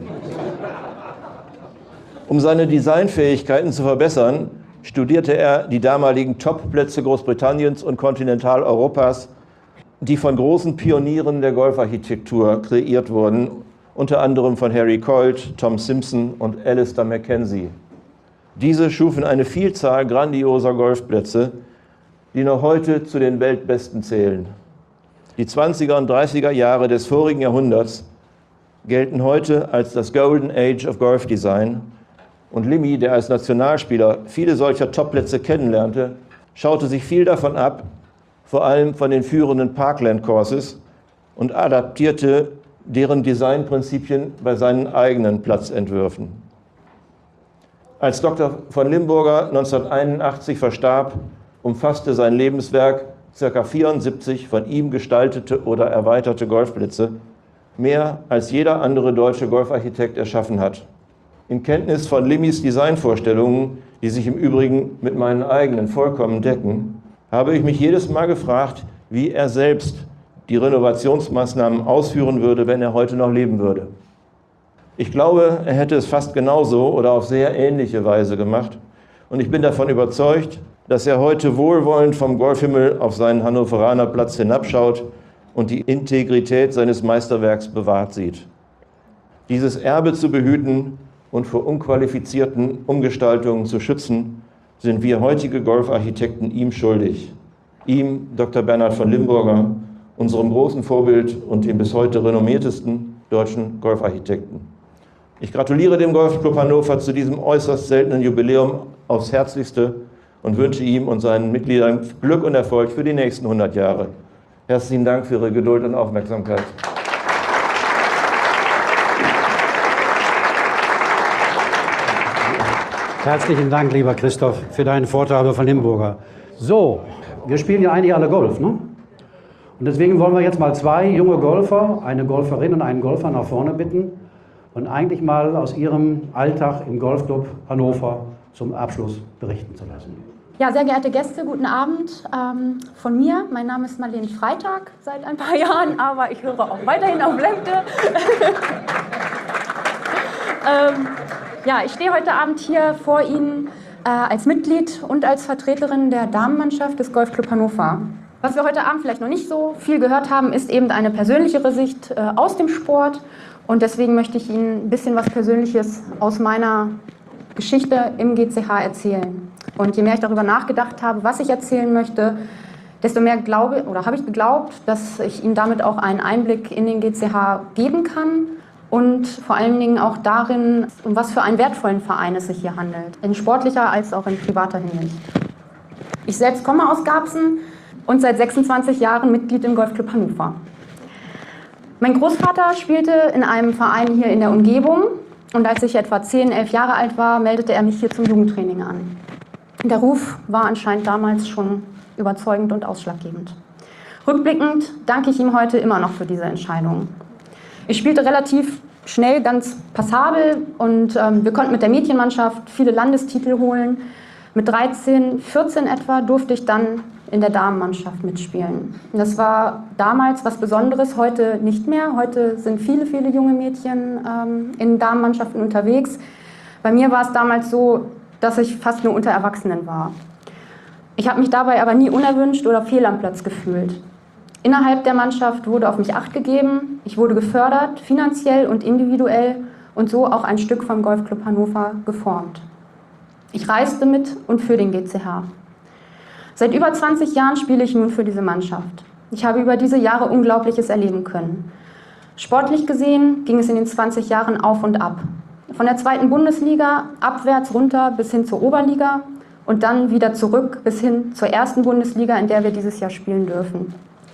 Um seine Designfähigkeiten zu verbessern, studierte er die damaligen Top-Plätze Großbritanniens und Kontinentaleuropas, die von großen Pionieren der Golfarchitektur kreiert wurden, unter anderem von Harry Colt, Tom Simpson und Alistair Mackenzie. Diese schufen eine Vielzahl grandioser Golfplätze, die noch heute zu den Weltbesten zählen. Die 20er und 30er Jahre des vorigen Jahrhunderts gelten heute als das Golden Age of Golf Design. Und Limmi, der als Nationalspieler viele solcher Topplätze kennenlernte, schaute sich viel davon ab, vor allem von den führenden Parkland Courses, und adaptierte deren Designprinzipien bei seinen eigenen Platzentwürfen. Als Dr. von Limburger 1981 verstarb, umfasste sein Lebenswerk ca. 74 von ihm gestaltete oder erweiterte Golfplätze, mehr als jeder andere deutsche Golfarchitekt erschaffen hat. In Kenntnis von Limmis Designvorstellungen, die sich im Übrigen mit meinen eigenen vollkommen decken, habe ich mich jedes Mal gefragt, wie er selbst die Renovationsmaßnahmen ausführen würde, wenn er heute noch leben würde. Ich glaube, er hätte es fast genauso oder auf sehr ähnliche Weise gemacht. Und ich bin davon überzeugt, dass er heute wohlwollend vom Golfhimmel auf seinen Hannoveraner Platz hinabschaut und die Integrität seines Meisterwerks bewahrt sieht. Dieses Erbe zu behüten, und vor unqualifizierten Umgestaltungen zu schützen, sind wir heutige Golfarchitekten ihm schuldig. Ihm, Dr. Bernhard von Limburger, unserem großen Vorbild und dem bis heute renommiertesten deutschen Golfarchitekten. Ich gratuliere dem Golfclub Hannover zu diesem äußerst seltenen Jubiläum aufs Herzlichste und wünsche ihm und seinen Mitgliedern Glück und Erfolg für die nächsten 100 Jahre. Herzlichen Dank für Ihre Geduld und Aufmerksamkeit. Herzlichen Dank, lieber Christoph, für deinen Vortrag über von Limburger. So, wir spielen ja eigentlich alle Golf, ne? Und deswegen wollen wir jetzt mal 2 junge Golfer, eine Golferin und einen Golfer nach vorne bitten und eigentlich mal aus ihrem Alltag im Golfclub Hannover zum Abschluss berichten zu lassen. Ja, sehr geehrte Gäste, guten Abend von mir. Mein Name ist Marlene Freitag seit ein paar Jahren, aber ich höre auch weiterhin auf Lemke. Ja, ich stehe heute Abend hier vor Ihnen als Mitglied und als Vertreterin der Damenmannschaft des Golfclub Hannover. Was wir heute Abend vielleicht noch nicht so viel gehört haben, ist eben eine persönlichere Sicht aus dem Sport. Und deswegen möchte ich Ihnen ein bisschen was Persönliches aus meiner Geschichte im GCH erzählen. Und je mehr ich darüber nachgedacht habe, was ich erzählen möchte, desto mehr habe ich geglaubt, dass ich Ihnen damit auch einen Einblick in den GCH geben kann und vor allen Dingen auch darin, um was für einen wertvollen Verein es sich hier handelt, in sportlicher als auch in privater Hinsicht. Ich selbst komme aus Garbsen und seit 26 Jahren Mitglied im Golfclub Hannover. Mein Großvater spielte in einem Verein hier in der Umgebung und als ich etwa 10, 11 Jahre alt war, meldete er mich hier zum Jugendtraining an. Der Ruf war anscheinend damals schon überzeugend und ausschlaggebend. Rückblickend danke ich ihm heute immer noch für diese Entscheidung. Ich spielte relativ schnell ganz passabel und wir konnten mit der Mädchenmannschaft viele Landestitel holen. Mit 13, 14 etwa durfte ich dann in der Damenmannschaft mitspielen. Und das war damals was Besonderes, heute nicht mehr. Heute sind viele, viele junge Mädchen in Damenmannschaften unterwegs. Bei mir war es damals so, dass ich fast nur unter Erwachsenen war. Ich habe mich dabei aber nie unerwünscht oder fehl am Platz gefühlt. Innerhalb der Mannschaft wurde auf mich Acht gegeben, ich wurde gefördert, finanziell und individuell und so auch ein Stück vom Golfclub Hannover geformt. Ich reiste mit und für den GCH. Seit über 20 Jahren spiele ich nun für diese Mannschaft. Ich habe über diese Jahre Unglaubliches erleben können. Sportlich gesehen ging es in den 20 Jahren auf und ab. Von der 2. Bundesliga abwärts runter bis hin zur Oberliga und dann wieder zurück bis hin zur 1. Bundesliga, in der wir dieses Jahr spielen dürfen.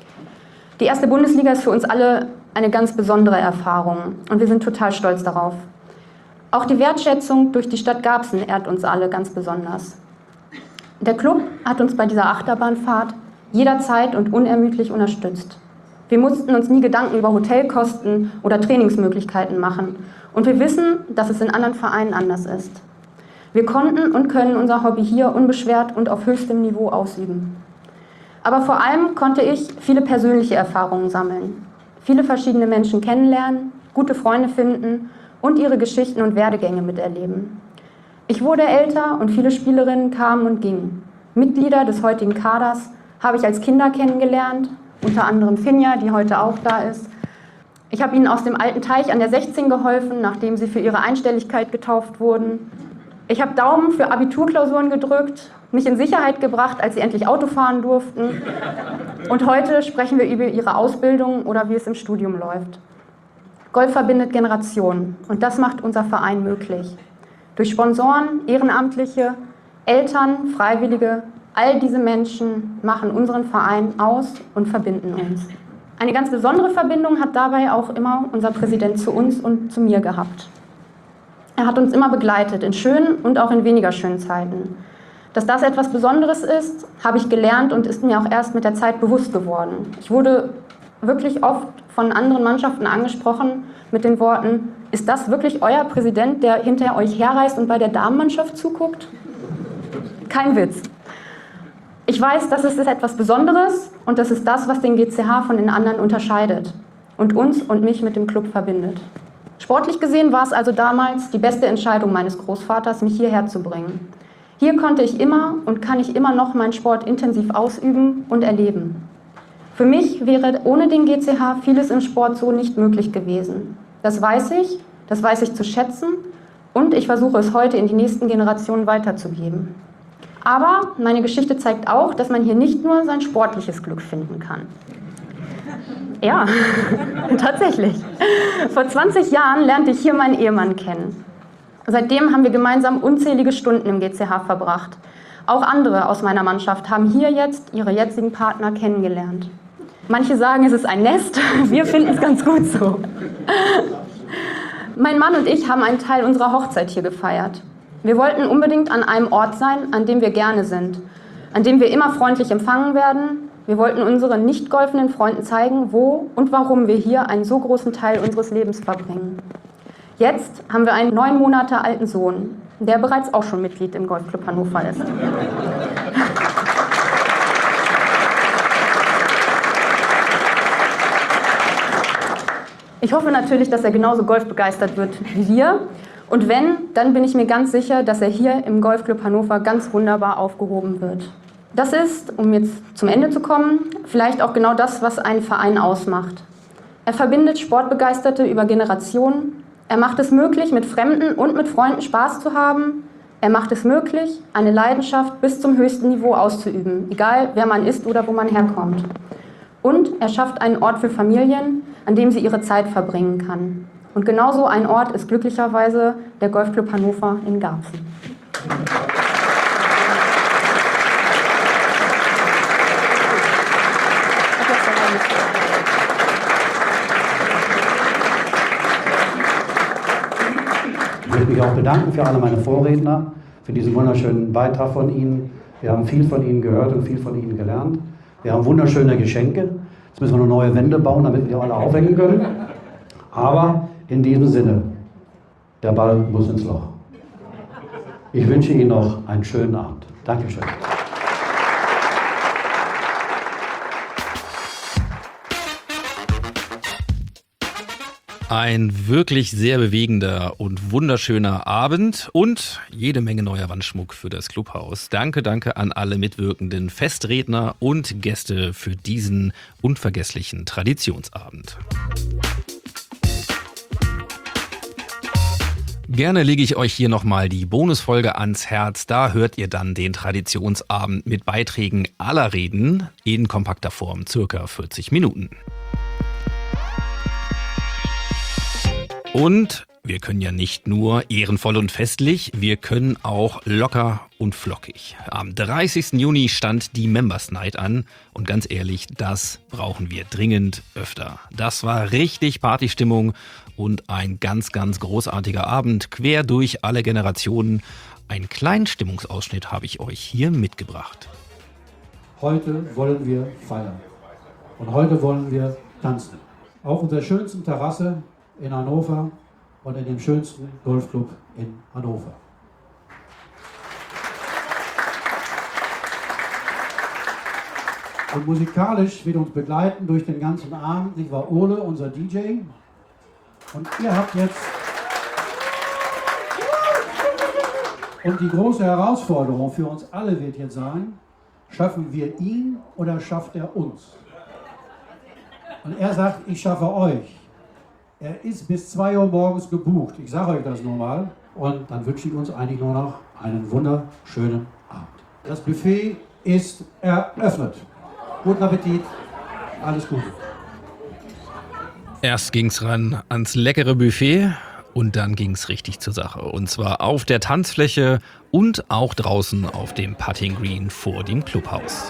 Die 1. Bundesliga ist für uns alle eine ganz besondere Erfahrung und wir sind total stolz darauf. Auch die Wertschätzung durch die Stadt Garbsen ehrt uns alle ganz besonders. Der Club hat uns bei dieser Achterbahnfahrt jederzeit und unermüdlich unterstützt. Wir mussten uns nie Gedanken über Hotelkosten oder Trainingsmöglichkeiten machen. Und wir wissen, dass es in anderen Vereinen anders ist. Wir konnten und können unser Hobby hier unbeschwert und auf höchstem Niveau ausüben. Aber vor allem konnte ich viele persönliche Erfahrungen sammeln, viele verschiedene Menschen kennenlernen, gute Freunde finden und ihre Geschichten und Werdegänge miterleben. Ich wurde älter und viele Spielerinnen kamen und gingen. Mitglieder des heutigen Kaders habe ich als Kinder kennengelernt, unter anderem Finja, die heute auch da ist. Ich habe ihnen aus dem alten Teich an der 16 geholfen, nachdem sie für ihre Einstelligkeit getauft wurden. Ich habe Daumen für Abiturklausuren gedrückt, mich in Sicherheit gebracht, als sie endlich Auto fahren durften. Und heute sprechen wir über ihre Ausbildung oder wie es im Studium läuft. Golf verbindet Generationen und das macht unser Verein möglich. Durch Sponsoren, Ehrenamtliche, Eltern, Freiwillige, all diese Menschen machen unseren Verein aus und verbinden uns. Eine ganz besondere Verbindung hat dabei auch immer unser Präsident zu uns und zu mir gehabt. Er hat uns immer begleitet, in schönen und auch in weniger schönen Zeiten. Dass das etwas Besonderes ist, habe ich gelernt und ist mir auch erst mit der Zeit bewusst geworden. Ich wurde wirklich oft von anderen Mannschaften angesprochen mit den Worten: Ist das wirklich euer Präsident, der hinter euch herreist und bei der Damenmannschaft zuguckt? Kein Witz. Ich weiß, das ist etwas Besonderes und das ist das, was den GCH von den anderen unterscheidet und uns und mich mit dem Club verbindet. Sportlich gesehen war es also damals die beste Entscheidung meines Großvaters, mich hierher zu bringen. Hier konnte ich immer und kann ich immer noch meinen Sport intensiv ausüben und erleben. Für mich wäre ohne den GCH vieles im Sport so nicht möglich gewesen. Das weiß ich zu schätzen Und ich versuche es heute in die nächsten Generationen weiterzugeben. Aber meine Geschichte zeigt auch, dass man hier nicht nur sein sportliches Glück finden kann. Ja, tatsächlich. Vor 20 Jahren lernte ich hier meinen Ehemann kennen. Seitdem haben wir gemeinsam unzählige Stunden im GCH verbracht. Auch andere aus meiner Mannschaft haben hier jetzt ihre jetzigen Partner kennengelernt. Manche sagen, es ist ein Nest, wir finden es ganz gut so. Mein Mann und ich haben einen Teil unserer Hochzeit hier gefeiert. Wir wollten unbedingt an einem Ort sein, an dem wir gerne sind, an dem wir immer freundlich empfangen werden. Wir wollten unseren nicht golfenden Freunden zeigen, wo und warum wir hier einen so großen Teil unseres Lebens verbringen. Jetzt haben wir einen 9 Monate alten Sohn, der bereits auch schon Mitglied im Golfclub Hannover ist. Ich hoffe natürlich, dass er genauso golfbegeistert wird wie wir. Und wenn, dann bin ich mir ganz sicher, dass er hier im Golfclub Hannover ganz wunderbar aufgehoben wird. Das ist, um jetzt zum Ende zu kommen, vielleicht auch genau das, was einen Verein ausmacht. Er verbindet Sportbegeisterte über Generationen. Er macht es möglich, mit Fremden und mit Freunden Spaß zu haben. Er macht es möglich, eine Leidenschaft bis zum höchsten Niveau auszuüben, egal wer man ist oder wo man herkommt. Und er schafft einen Ort für Familien, an dem sie ihre Zeit verbringen kann. Und genauso ein Ort ist glücklicherweise der Golfclub Hannover in Garbsen. Ich möchte mich auch bedanken für alle meine Vorredner, für diesen wunderschönen Beitrag von Ihnen. Wir haben viel von Ihnen gehört und viel von Ihnen gelernt. Wir haben wunderschöne Geschenke. Jetzt müssen wir noch neue Wände bauen, damit wir die alle aufhängen können. Aber in diesem Sinne, der Ball muss ins Loch. Ich wünsche Ihnen noch einen schönen Abend. Dankeschön. Ein wirklich sehr bewegender und wunderschöner Abend und jede Menge neuer Wandschmuck für das Clubhaus. Danke an alle mitwirkenden Festredner und Gäste für diesen unvergesslichen Traditionsabend. Gerne lege ich euch hier nochmal die Bonusfolge ans Herz. Da hört ihr dann den Traditionsabend mit Beiträgen aller Reden in kompakter Form, circa 40 Minuten. Und wir können ja nicht nur ehrenvoll und festlich, wir können auch locker und flockig. Am 30. Juni stand die Members Night an und ganz ehrlich, das brauchen wir dringend öfter. Das war richtig Partystimmung und ein ganz großartiger Abend, quer durch alle Generationen. Einen kleinen Stimmungsausschnitt habe ich euch hier mitgebracht. Heute wollen wir feiern und heute wollen wir tanzen. Auf unserer schönsten Terrasse in Hannover und in dem schönsten Golfclub in Hannover. Und musikalisch wird uns begleiten durch den ganzen Abend, nicht wahr, Ole, unser DJ. Und ihr habt jetzt... Und die große Herausforderung für uns alle wird jetzt sein, schaffen wir ihn oder schafft er uns? Und er sagt, ich schaffe euch. Er ist bis 2 Uhr morgens gebucht. Ich sage euch das nur mal. Und dann wünsche ich uns eigentlich nur noch einen wunderschönen Abend. Das Buffet ist eröffnet. Guten Appetit. Alles Gute. Erst ging's ran ans leckere Buffet und dann ging's richtig zur Sache. Und zwar auf der Tanzfläche und auch draußen auf dem Putting Green vor dem Clubhaus.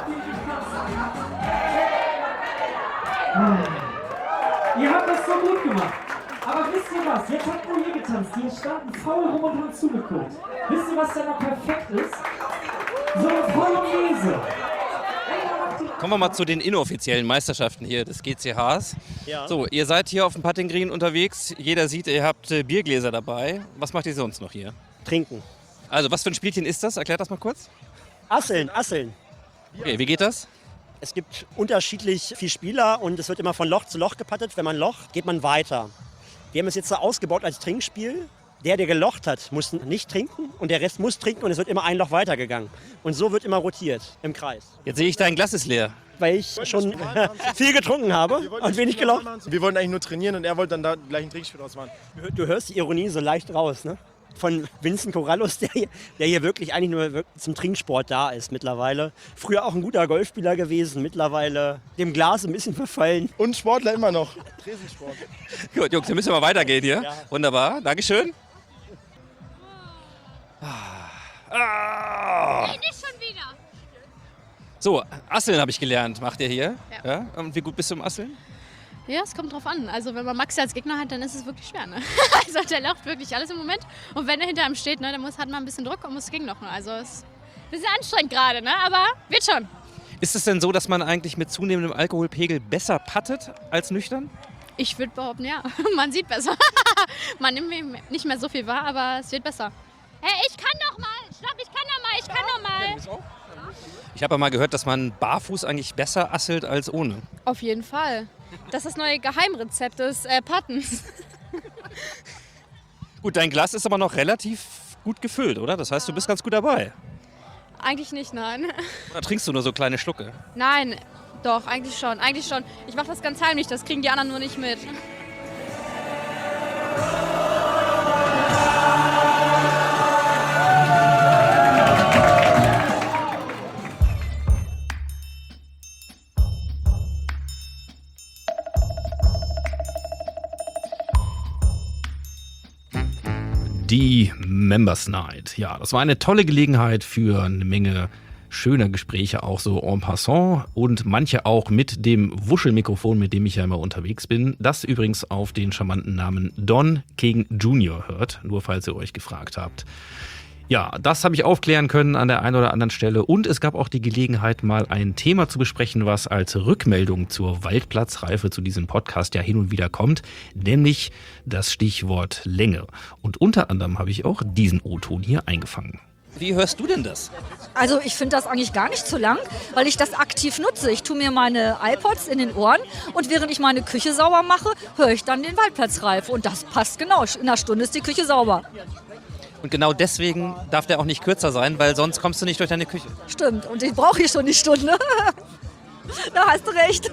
Ihr habt das so gut gemacht. Aber wisst ihr was? Jetzt habt ihr hier getanzt. Die standen faul rum und haben zugeguckt. Wisst ihr, was da noch perfekt ist? So eine Polonaise. Kommen wir mal zu den inoffiziellen Meisterschaften hier des GCHs. Ja. So, ihr seid hier auf dem Putting Green unterwegs. Jeder sieht, ihr habt Biergläser dabei. Was macht ihr sonst noch hier? Trinken. Also, was für ein Spielchen ist das? Erklärt das mal kurz. Asseln. Okay, wie geht das? Es gibt unterschiedlich viele Spieler und es wird immer von Loch zu Loch gepattet. Wenn man locht, geht man weiter. Wir haben es jetzt so ausgebaut als Trinkspiel. Der gelocht hat, muss nicht trinken und der Rest muss trinken und es wird immer ein Loch weitergegangen. Und so wird immer rotiert im Kreis. Jetzt sehe ich, dein Glas ist leer. Weil ich schon viel getrunken habe und wenig gelocht. Wir wollten eigentlich nur trainieren und er wollte dann da gleich ein Trinkspiel draus machen. Du hörst die Ironie so leicht raus, ne? von Vincent Corrallus, der hier wirklich eigentlich nur zum Trinksport da ist mittlerweile. Früher auch ein guter Golfspieler gewesen, mittlerweile dem Glas ein bisschen verfallen. Und Sportler immer noch. Tresensport. Gut, Jungs, wir müssen mal weitergehen hier. Ja. Wunderbar, Dankeschön. Nee, nicht schon wieder. So, Asseln habe ich gelernt, macht ihr hier. Ja. Und wie gut bist du im Asseln? Ja, es kommt drauf an. Also wenn man Maxi als Gegner hat, dann ist es wirklich schwer. Ne? Also der lauft wirklich alles im Moment. Und wenn er hinter ihm steht, ne, dann hat man ein bisschen Druck und muss gegenlochen. Also es ist ein bisschen anstrengend gerade, ne? Aber wird schon. Ist es denn so, dass man eigentlich mit zunehmendem Alkoholpegel besser puttet als nüchtern? Ich würde behaupten, ja. Man sieht besser. Man nimmt nicht mehr so viel wahr, aber es wird besser. Hey, ich kann noch mal. Stopp, ich kann noch mal. Ich habe ja mal gehört, dass man barfuß eigentlich besser asselt als ohne. Auf jeden Fall. Das ist das neue Geheimrezept des Puttens. Gut, dein Glas ist aber noch relativ gut gefüllt, oder? Das heißt, du bist ganz gut dabei. Eigentlich nicht, nein. Oder trinkst du nur so kleine Schlucke? Nein, doch, eigentlich schon. Ich mache das ganz heimlich, das kriegen die anderen nur nicht mit. Die Members Night. Ja, das war eine tolle Gelegenheit für eine Menge schöner Gespräche, auch so en passant und manche auch mit dem Wuschelmikrofon, mit dem ich ja immer unterwegs bin. Das übrigens auf den charmanten Namen Don King Jr. hört, nur falls ihr euch gefragt habt. Ja, das habe ich aufklären können an der einen oder anderen Stelle und es gab auch die Gelegenheit, mal ein Thema zu besprechen, was als Rückmeldung zur Waldplatzreife zu diesem Podcast ja hin und wieder kommt, nämlich das Stichwort Länge. Und unter anderem habe ich auch diesen O-Ton hier eingefangen. Wie hörst du denn das? Also ich finde das eigentlich gar nicht zu lang, weil ich das aktiv nutze. Ich tue mir meine iPods in den Ohren und während ich meine Küche sauber mache, höre ich dann den Waldplatzreife. Und das passt genau. In einer Stunde ist die Küche sauber. Und genau deswegen darf der auch nicht kürzer sein, weil sonst kommst du nicht durch deine Küche. Stimmt, und den brauche ich schon die Stunde. Da hast du recht.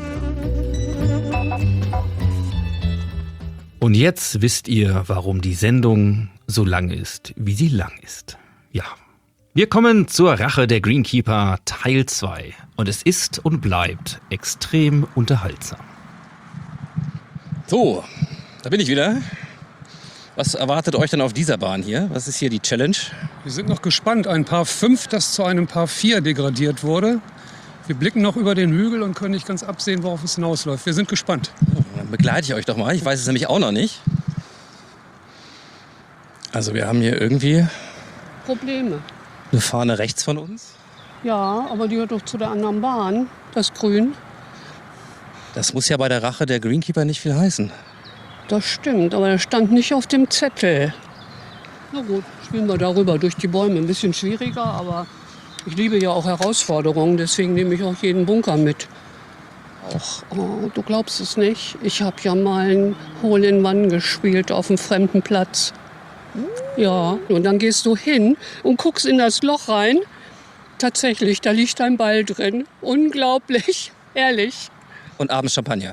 Und jetzt wisst ihr, warum die Sendung so lang ist, wie sie lang ist. Ja, wir kommen zur Rache der Greenkeeper Teil 2. Und es ist und bleibt extrem unterhaltsam. So, da bin ich wieder. Was erwartet euch denn auf dieser Bahn hier? Was ist hier die Challenge? Wir sind noch gespannt. Ein Paar 5, das zu einem Paar 4 degradiert wurde. Wir blicken noch über den Hügel und können nicht ganz absehen, worauf es hinausläuft. Wir sind gespannt. Dann begleite ich euch doch mal. Ich weiß es nämlich auch noch nicht. Also wir haben hier irgendwie Probleme. eine Fahne rechts von uns. Ja, aber die gehört doch zu der anderen Bahn, das Grün. Das muss ja bei der Rache der Greenkeeper nicht viel heißen. Das stimmt, aber das stand nicht auf dem Zettel. Na gut, spielen wir darüber durch die Bäume. Ein bisschen schwieriger, aber ich liebe ja auch Herausforderungen. Deswegen nehme ich auch jeden Bunker mit. Och, oh, du glaubst es nicht. Ich habe ja mal ein Hole-in-One gespielt auf einem fremden Platz. Ja, und dann gehst du hin und guckst in das Loch rein. Tatsächlich, da liegt ein Ball drin. Unglaublich, ehrlich. Und abends Champagner.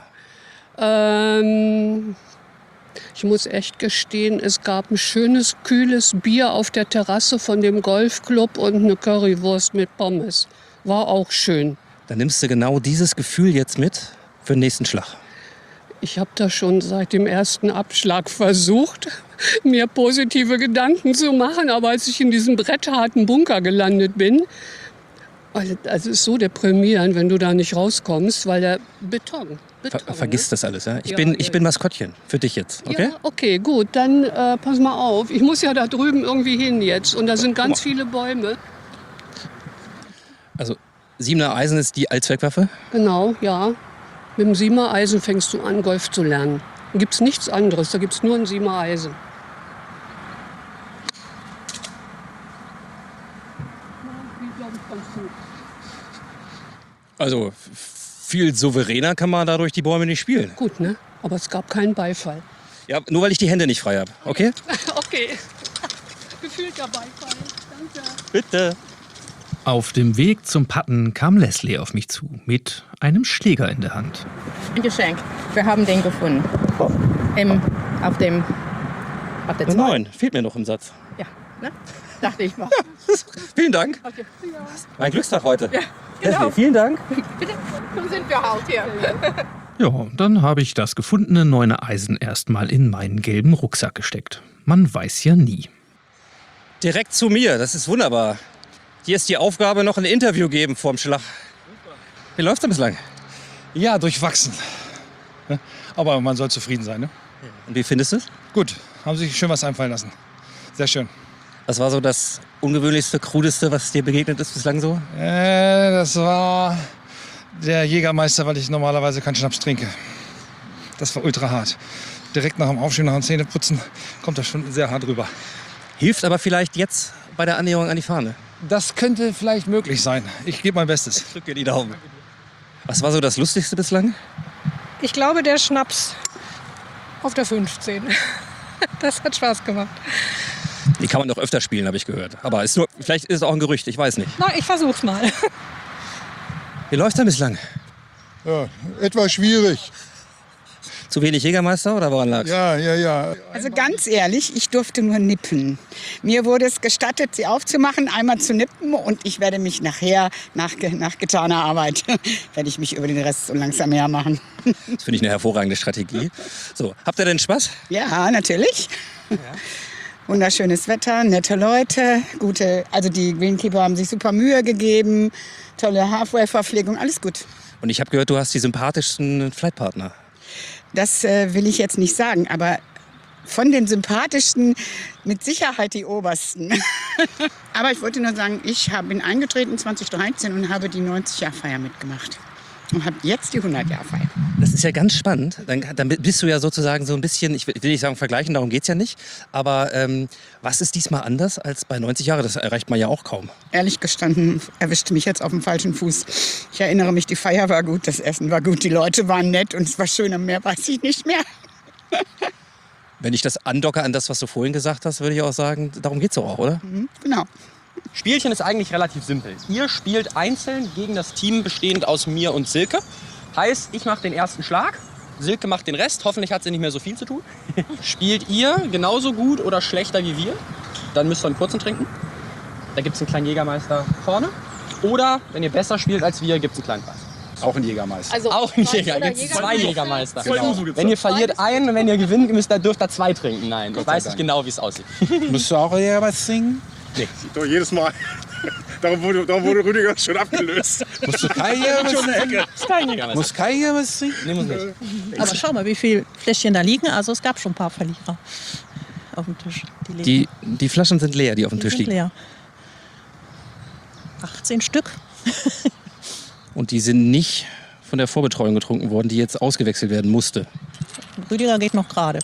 Ich muss echt gestehen, es gab ein schönes, kühles Bier auf der Terrasse von dem Golfclub und eine Currywurst mit Pommes. War auch schön. Dann nimmst du genau dieses Gefühl jetzt mit für den nächsten Schlag. Ich habe das schon seit dem ersten Abschlag versucht, mir positive Gedanken zu machen. Aber als ich in diesem brettharten Bunker gelandet bin, also es ist so deprimierend, wenn du da nicht rauskommst, weil der Beton Vergiss das alles, ja? Ich Ja, bin Maskottchen für dich jetzt, okay? Ja, okay, gut, dann pass mal auf. Ich muss ja da drüben irgendwie hin jetzt und da sind ganz viele Bäume. Also 7er Eisen ist die Allzweckwaffe? Genau, ja. Mit dem 7er Eisen fängst du an, Golf zu lernen. Da gibt es nichts anderes, da gibt es nur ein 7er Eisen. Also viel souveräner kann man dadurch die Bäume nicht spielen. Gut, ne? Aber es gab keinen Beifall. Ja, nur weil ich die Hände nicht frei habe, okay? Okay. Gefühlter Beifall. Danke. Bitte. Auf dem Weg zum Putten kam Leslie auf mich zu, mit einem Schläger in der Hand. Ein Geschenk. Wir haben den gefunden. Auf dem Habt ihr Eine zwei? 9. Fehlt mir noch im Satz. Ja, ne? Dachte ich mal. Vielen Dank. Okay. Mein Glückstag heute. Ja, genau. Leslie, vielen Dank. Bitte, nun sind wir halt hier. Ja, dann habe ich das gefundene 9er Eisen erstmal in meinen gelben Rucksack gesteckt. Man weiß ja nie. Direkt zu mir, das ist wunderbar. Hier ist die Aufgabe, noch ein Interview geben vorm Schlag. Wie läuft's denn bislang? Ja, durchwachsen. Aber man soll zufrieden sein, ne? Und wie findest du es? Gut, haben sich schön was einfallen lassen. Sehr schön. Was war so das ungewöhnlichste, krudeste, was dir begegnet ist bislang so? Das war der Jägermeister, weil ich normalerweise keinen Schnaps trinke. Das war ultra hart. Direkt nach dem Aufstehen, nach dem Zähneputzen, kommt das schon sehr hart rüber. Hilft aber vielleicht jetzt bei der Annäherung an die Fahne? Das könnte vielleicht möglich sein. Ich gebe mein Bestes. Ich drücke dir die Daumen. Was war so das Lustigste bislang? Ich glaube, der Schnaps auf der 15. Das hat Spaß gemacht. Die kann man doch öfter spielen, habe ich gehört. Aber ist nur, vielleicht ist es auch ein Gerücht, ich weiß nicht. Na, ich versuch's mal. Wie läuft's denn bislang? Ja, etwas schwierig. Zu wenig Jägermeister oder woran lag's? Ja. Also ganz ehrlich, ich durfte nur nippen. Mir wurde es gestattet, sie aufzumachen, einmal zu nippen und ich werde mich nachher, nach getaner Arbeit, werde ich mich über den Rest so langsam hermachen. Das finde ich eine hervorragende Strategie. So, habt ihr denn Spaß? Ja, natürlich. Ja. Wunderschönes Wetter, nette Leute, also die Greenkeeper haben sich super Mühe gegeben, tolle Halfway-Verpflegung, alles gut. Und ich habe gehört, du hast die sympathischsten Flightpartner. Das will ich jetzt nicht sagen, aber von den sympathischsten mit Sicherheit die obersten. Aber ich wollte nur sagen, ich bin eingetreten 2013 und habe die 90-Jahr-Feier mitgemacht. Und habe jetzt die 100-Jahr-Feier. Das ist ja ganz spannend. Dann bist du ja sozusagen so ein bisschen, ich will nicht sagen vergleichen, darum geht es ja nicht. Aber was ist diesmal anders als bei 90 Jahren? Das erreicht man ja auch kaum. Ehrlich gestanden, erwischte mich jetzt auf dem falschen Fuß. Ich erinnere mich, die Feier war gut, das Essen war gut, die Leute waren nett und es war schön, und mehr weiß ich nicht mehr. Wenn ich das andocke an das, was du vorhin gesagt hast, würde ich auch sagen, darum geht es doch auch, oder? Genau. Spielchen ist eigentlich relativ simpel. Ihr spielt einzeln gegen das Team bestehend aus mir und Silke. Heißt, ich mache den ersten Schlag, Silke macht den Rest. Hoffentlich hat sie nicht mehr so viel zu tun. Spielt ihr genauso gut oder schlechter wie wir, dann müsst ihr einen kurzen trinken. Da gibt es einen kleinen Jägermeister vorne. Oder, wenn ihr besser spielt als wir, gibt es einen kleinen Preis. Auch ein Jägermeister. Also auch ein Jäger. Gibt es 2 Jägermeister. Genau. Wenn ihr verliert einen und wenn ihr gewinnt, dürft ihr 2 trinken. Nein, ich weiß nicht genau, wie es aussieht. Musst du auch Jägermeister trinken? Nee. Doch jedes Mal. Darum wurde Rüdiger schon abgelöst. Musst du kein Jägermeister? Muss kein Jägermeister trinken? Nee, muss nicht. Aber schau mal, wie viele Fläschchen da liegen. Also es gab schon ein paar Verlierer auf dem Tisch. Die Flaschen sind leer, die auf dem Tisch liegen. Leer. 18 Stück. Und die sind nicht von der Vorbetreuung getrunken worden, die jetzt ausgewechselt werden musste. Rüdiger geht noch gerade.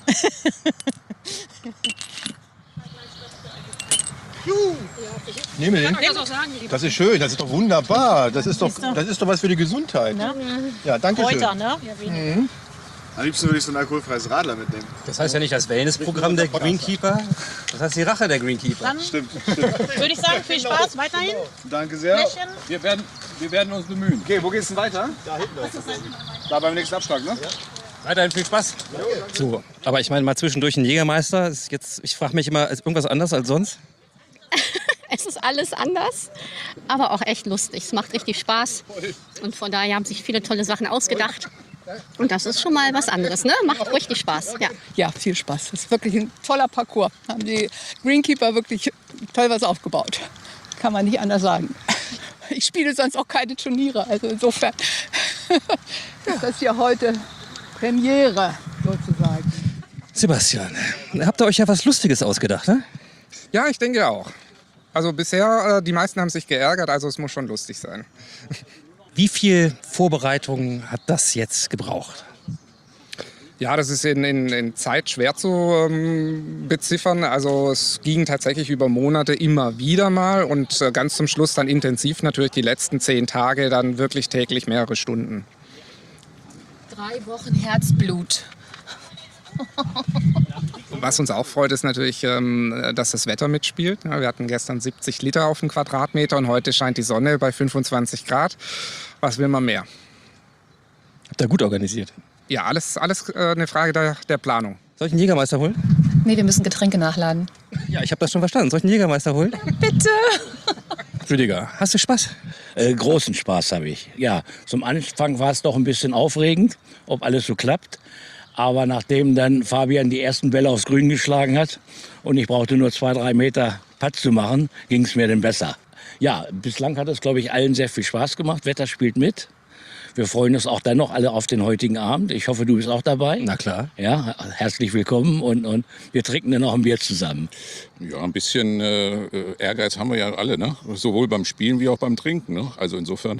Nehmen wir den? Das ist schön, das ist doch wunderbar. Das ist doch was für die Gesundheit. Ne? Ja, danke schön. Kräuter, ne? Mhm. Am liebsten würde ich so ein alkoholfreies Radler mitnehmen. Das heißt ja nicht das Wellnessprogramm der Greenkeeper, das heißt die Rache der Greenkeeper. Dann Stimmt. würde ich sagen, viel Spaß weiterhin. Danke sehr. Fläschchen. Wir werden uns bemühen. Okay, wo geht's denn weiter? Da hinten. Da beim nächsten Abschlag, ne? Weiterhin viel Spaß. So, aber ich meine mal zwischendurch ein Jägermeister. Ist jetzt, ich frage mich immer, ist irgendwas anders als sonst? Es ist alles anders, aber auch echt lustig. Es macht richtig Spaß. Und von daher haben sich viele tolle Sachen ausgedacht. Und das ist schon mal was anderes, ne? Macht richtig Spaß. Ja. Ja, viel Spaß. Das ist wirklich ein toller Parcours. Haben die Greenkeeper wirklich toll was aufgebaut. Kann man nicht anders sagen. Ich spiele sonst auch keine Turniere. Also insofern ist das hier heute Premiere sozusagen. Sebastian, habt ihr euch ja was Lustiges ausgedacht, ne? Ja, ich denke auch. Also bisher, die meisten haben sich geärgert, also es muss schon lustig sein. Wie viel Vorbereitung hat das jetzt gebraucht? Ja, das ist in Zeit schwer zu beziffern. Also es ging tatsächlich über Monate immer wieder mal und ganz zum Schluss dann intensiv natürlich die letzten 10 Tage, dann wirklich täglich mehrere Stunden. 3 Wochen Herzblut. Was uns auch freut, ist natürlich, dass das Wetter mitspielt. Ja, wir hatten gestern 70 Liter auf den Quadratmeter und heute scheint die Sonne bei 25 Grad. Was will man mehr? Habt ihr gut organisiert? Ja, alles eine Frage der Planung. Soll ich einen Jägermeister holen? Nee, wir müssen Getränke nachladen. Ja, ich habe das schon verstanden. Soll ich einen Jägermeister holen? Bitte! Rüdiger, hast du Spaß? Großen Spaß habe ich. Ja, zum Anfang war es doch ein bisschen aufregend, ob alles so klappt. Aber nachdem dann Fabian die ersten Bälle aufs Grün geschlagen hat und ich brauchte nur 2-3 Meter Putt zu machen, ging es mir dann besser. Ja, bislang hat es, glaube ich, allen sehr viel Spaß gemacht. Wetter spielt mit. Wir freuen uns auch dann noch alle auf den heutigen Abend. Ich hoffe, du bist auch dabei. Na klar. Ja, herzlich willkommen und wir trinken dann noch ein Bier zusammen. Ja, ein bisschen Ehrgeiz haben wir ja alle, ne? Sowohl beim Spielen wie auch beim Trinken. Ne? Also insofern.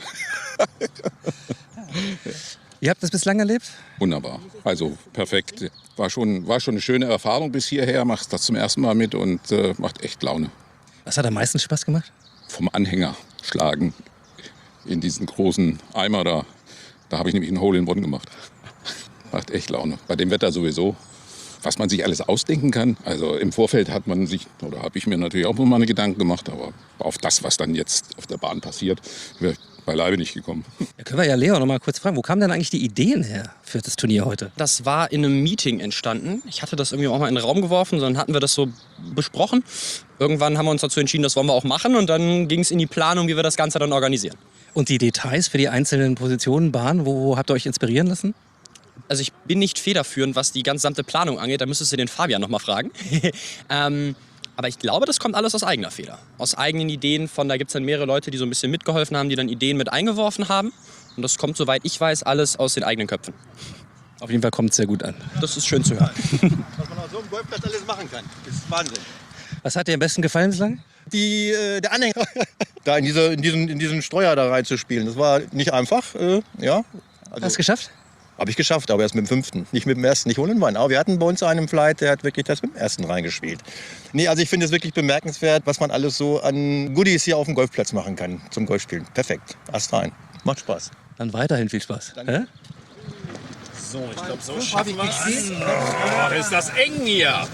Ihr habt das bislang erlebt? Wunderbar. Also perfekt. War schon eine schöne Erfahrung bis hierher. Machst das zum ersten Mal mit und macht echt Laune. Was hat am meisten Spaß gemacht? Vom Anhänger schlagen in diesen großen Eimer da. Da habe ich nämlich ein Hole-in-One gemacht. Macht echt Laune. Bei dem Wetter sowieso. Was man sich alles ausdenken kann. Also im Vorfeld hat man sich, oder habe ich mir natürlich auch mal eine Gedanken gemacht, aber auf das, was dann jetzt auf der Bahn passiert, wäre ich beileibe nicht gekommen. Da können wir ja Leo noch mal kurz fragen, wo kamen denn eigentlich die Ideen her für das Turnier heute? Das war in einem Meeting entstanden. Ich hatte das irgendwie auch mal in den Raum geworfen, dann hatten wir das so besprochen. Irgendwann haben wir uns dazu entschieden, das wollen wir auch machen und dann ging es in die Planung, wie wir das Ganze dann organisieren. Und die Details für die einzelnen Positionen, Bahnen, wo habt ihr euch inspirieren lassen? Also ich bin nicht federführend, was die gesamte Planung angeht, da müsstest du den Fabian noch mal fragen. Aber ich glaube, das kommt alles aus eigener Feder. Aus eigenen Ideen da gibt es dann mehrere Leute, die so ein bisschen mitgeholfen haben, die dann Ideen mit eingeworfen haben. Und das kommt, soweit ich weiß, alles aus den eigenen Köpfen. Auf jeden Fall kommt es sehr gut an. Das ist schön zu hören. Was man auf so einem Golfplatz alles machen kann, das ist Wahnsinn. Was hat dir am besten gefallen bislang? Der Anhänger, da in diesen Streuer da reinzuspielen, das war nicht einfach. Ja. Hast du es geschafft? Habe ich geschafft, aber erst mit dem 5. Nicht mit dem 1., nicht Hole-in-One. Aber wir hatten bei uns einen im Flight, der hat wirklich das mit dem 1. reingespielt. Nee, also ich finde es wirklich bemerkenswert, was man alles so an Goodies hier auf dem Golfplatz machen kann zum Golfspielen. Perfekt, Ast rein. Macht Spaß. Dann weiterhin viel Spaß. So, ich glaube, so schaffen wir es. Oh, ist das eng hier.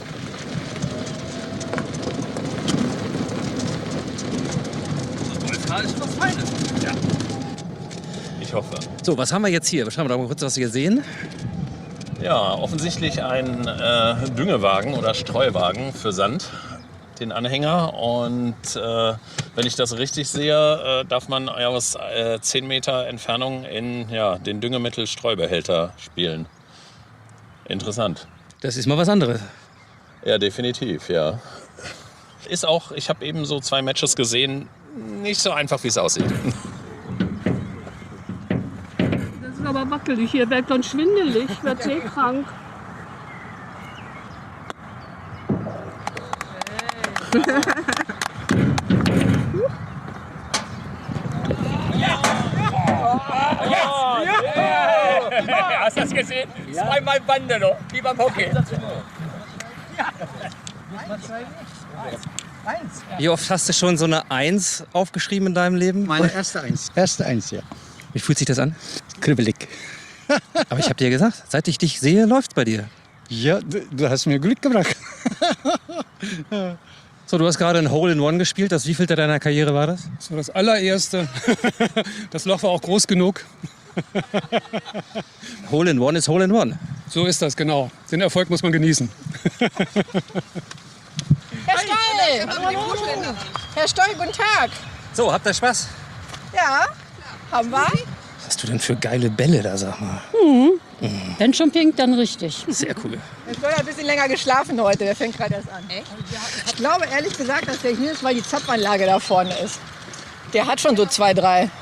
Das ist was Feines. Ja. Ich hoffe. So, was haben wir jetzt hier? Schauen wir mal kurz, was wir sehen. Ja, offensichtlich ein Düngewagen oder Streuwagen für Sand, den Anhänger. Und wenn ich das richtig sehe, darf man aus 10 Meter Entfernung in den Düngemittelstreubehälter spielen. Interessant. Das ist mal was anderes. Ja, definitiv, ja. Ist auch, ich habe eben so 2 Matches gesehen, nicht so einfach, wie es aussieht. Das ist aber wackelig, hier wird dann schwindelig, ich werde seekrank. Hast du das gesehen? 2-mal Bande noch, wie beim Hockey. Wie oft hast du schon so eine 1 aufgeschrieben in deinem Leben? Meine erste 1. Erste 1, ja. Wie fühlt sich das an? Kribbelig. Aber ich habe dir gesagt, seit ich dich sehe, läuft's bei dir. Ja, du hast mir Glück gebracht. So, du hast gerade ein Hole-in-One gespielt. Das wievielte deiner Karriere war das? Das war das allererste. Das Loch war auch groß genug. Hole-in-One ist Hole-in-One. So ist das, genau. Den Erfolg muss man genießen. Herr Stoll! Herr Stoll, guten Tag. So, habt ihr Spaß? Ja, haben wir. Was hast du denn für geile Bälle da, sag mal? Wenn schon pink, dann richtig. Sehr cool. Herr Stoll hat ein bisschen länger geschlafen heute, der fängt gerade erst an. Echt? Ich glaube ehrlich gesagt, dass der hier ist, weil die Zapfanlage da vorne ist. Der hat schon so 2, 3.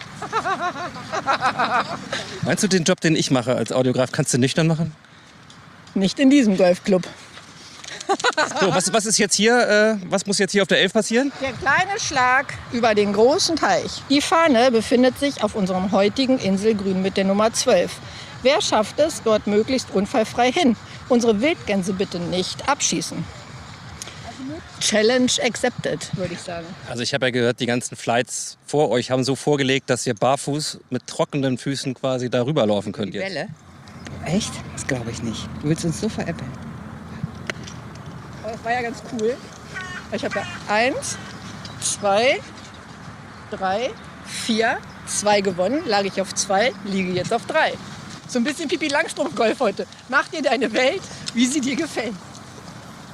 Meinst du, den Job, den ich mache als Audiograf, kannst du nüchtern machen? Nicht in diesem Golfclub. So, was ist jetzt hier, was muss jetzt hier auf der 11 passieren? Der kleine Schlag über den großen Teich. Die Fahne befindet sich auf unserem heutigen Inselgrün mit der Nummer 12. Wer schafft es dort möglichst unfallfrei hin? Unsere Wildgänse bitte nicht abschießen. Challenge accepted, würde ich sagen. Also ich habe ja gehört, die ganzen Flights vor euch haben so vorgelegt, dass ihr barfuß mit trockenen Füßen quasi darüber laufen könnt jetzt. Bälle? Echt? Das glaube ich nicht. Du willst uns so veräppeln. Aber das war ja ganz cool. Ich habe ja 1, 2, 3, 4, 2 gewonnen. Lag ich auf 2, liege jetzt auf 3. So ein bisschen Pipi Langstrumpf-Golf heute. Mach dir deine Welt, wie sie dir gefällt.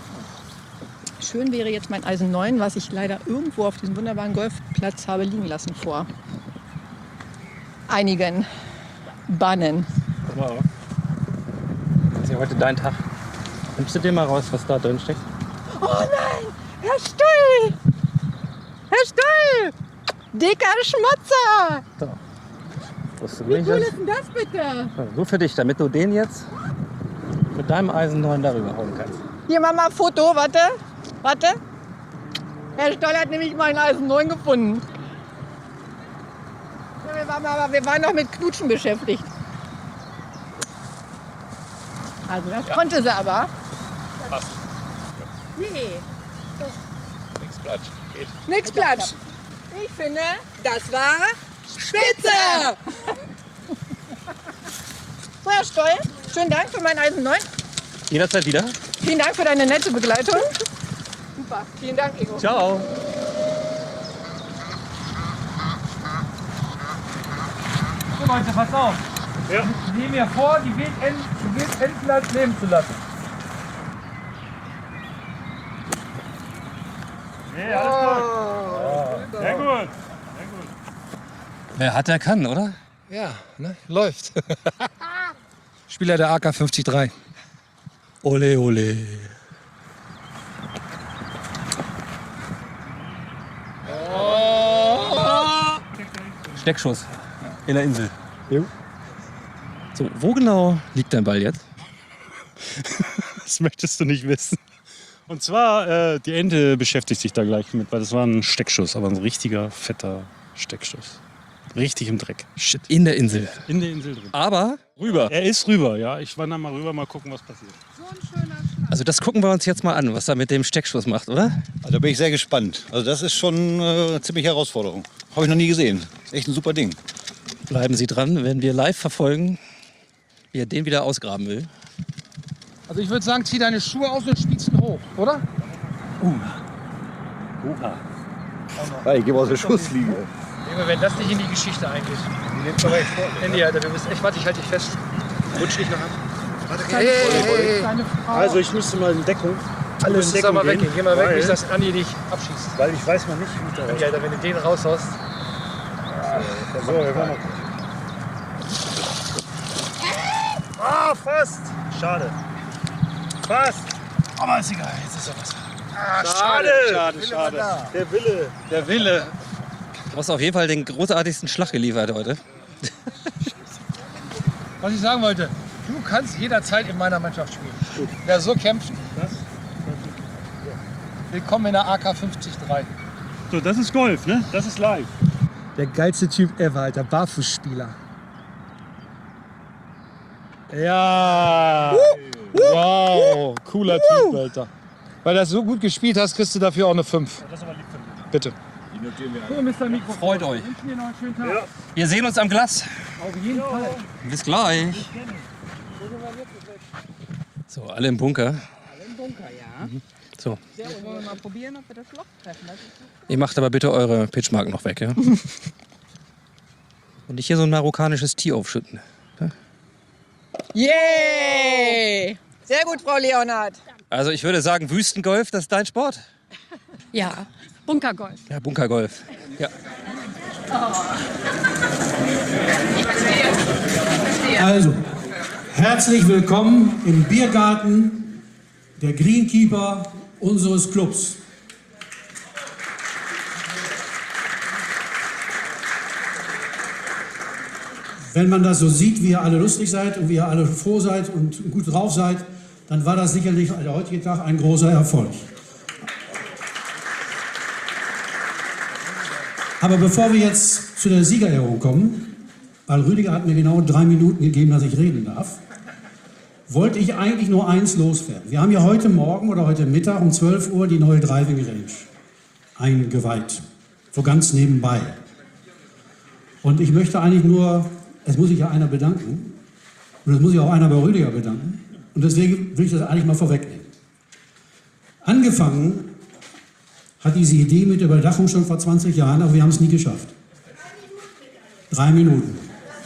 Schön wäre jetzt mein Eisen 9, was ich leider irgendwo auf diesem wunderbaren Golfplatz habe liegen lassen vor einigen Bannen. Pass mal auf. Das ist ja heute dein Tag. Nimmst du dir mal raus, was da drin steckt? Oh nein! Herr Stoll! Herr Stoll! Dicker Schmatzer! So. Wusstest du Wie nicht, cool dass- ist denn das bitte? Nur für dich, damit du den jetzt mit deinem Eisen 9 darüber hauen kannst. Hier, mach mal ein Foto, warte. Warte. Herr Stoll hat nämlich meinen Eisen 9 gefunden. Ja, wir waren noch mit Knutschen beschäftigt. Also das konnte sie aber. Passt. Nee. Nix Platsch. Geht. Nix Platsch. Ich finde, das war spitze. So, Herr Stoll, schönen Dank für meinen Eisen 9. Jederzeit wieder. Vielen Dank für deine nette Begleitung. Super, vielen Dank, Ingo. Ciao. So Leute, pass auf. Ja. Ich nehme mir vor, die Wildenten als leben zu lassen. Nee, alles gut. Sehr gut. Wer hat, der kann, oder? Ja, ne? Läuft. Spieler der AK 53. Ole, ole. Steckschuss in der Insel. Jo. So, wo genau liegt dein Ball jetzt? Das möchtest du nicht wissen. Und zwar, die Ente beschäftigt sich da gleich mit, weil das war ein Steckschuss, aber ein richtiger, fetter Steckschuss. Richtig im Dreck. Shit. In der Insel. In der Insel drin. Aber rüber. Er ist rüber, ja. Ich wandere mal rüber, mal gucken, was passiert. Also das gucken wir uns jetzt mal an, was er mit dem Steckschuss macht, oder? Also da bin ich sehr gespannt. Also das ist schon eine ziemliche Herausforderung. Habe ich noch nie gesehen. Ist echt ein super Ding. Bleiben Sie dran, werden wir live verfolgen, wie er den wieder ausgraben will. Also ich würde sagen, zieh deine Schuhe aus und spielst ihn hoch, oder? Oha. Ja, ich gebe aus der Schusslinie. Junge, wenn das nicht in die Geschichte eingeht. Handy, Alter, wir müssen echt, warte, ich halte dich fest. Rutsch dich noch ab. Hey. Also ich müsste mal in Deckung. Du müsstest da mal weggehen. Geh mal weg, nicht, dass Andi dich abschießt. Weil ich weiß noch nicht, wie ich da Andi, Alter, wenn du den raushaust. So, wir wollen mal gucken. Ah, fast. Schade. Fast. Aber ist egal, jetzt ist ja was. Schade. Der Wille. Du hast auf jeden Fall den großartigsten Schlag geliefert heute. Was ich sagen wollte, du kannst jederzeit in meiner Mannschaft spielen. Gut. Wer so kämpft, willkommen in der AK 53. So, das ist Golf, ne? Das ist live. Der geilste Typ ever, Alter. Barfußspieler. Ja. Wow, cooler Typ, Alter. Weil du das so gut gespielt hast, kriegst du dafür auch eine 5. Das ist aber lieb von dir. Bitte. So, Mr. Mikrofon. Freut euch. Ich wünsche dir noch einen schönen Tag. Ja. Wir sehen uns am Glas. Auf jeden Fall. Bis gleich. So, alle im Bunker. Alle im Bunker, ja. So, Sehr gut. Wollen wir mal probieren, ob wir das Loch treffen? Das ist ihr macht aber bitte eure Pitchmarken noch weg, ja? Und nicht hier so ein marokkanisches Tee aufschütten. Yay! Sehr gut, Frau Leonhardt. Also ich würde sagen, Wüstengolf, das ist dein Sport? Ja, Bunkergolf. Ja, Bunkergolf. Ja. Also, herzlich willkommen im Biergarten der Greenkeeper unseres Clubs. Wenn man das so sieht, wie ihr alle lustig seid und wie ihr alle froh seid und gut drauf seid, dann war das sicherlich der heutige Tag ein großer Erfolg. Aber bevor wir jetzt zu der Siegerehrung kommen, weil Rüdiger hat mir genau 3 Minuten gegeben, dass ich reden darf, wollte ich eigentlich nur eins loswerden. Wir haben ja heute Morgen oder heute Mittag um 12 Uhr die neue Driving Range eingeweiht, so ganz nebenbei. Und ich möchte eigentlich nur, es muss sich ja einer bedanken, und es muss sich auch einer bei Rüdiger bedanken, und deswegen will ich das eigentlich mal vorwegnehmen. Angefangen hat diese Idee mit der Überdachung schon vor 20 Jahren, aber wir haben es nie geschafft. 3 Minuten.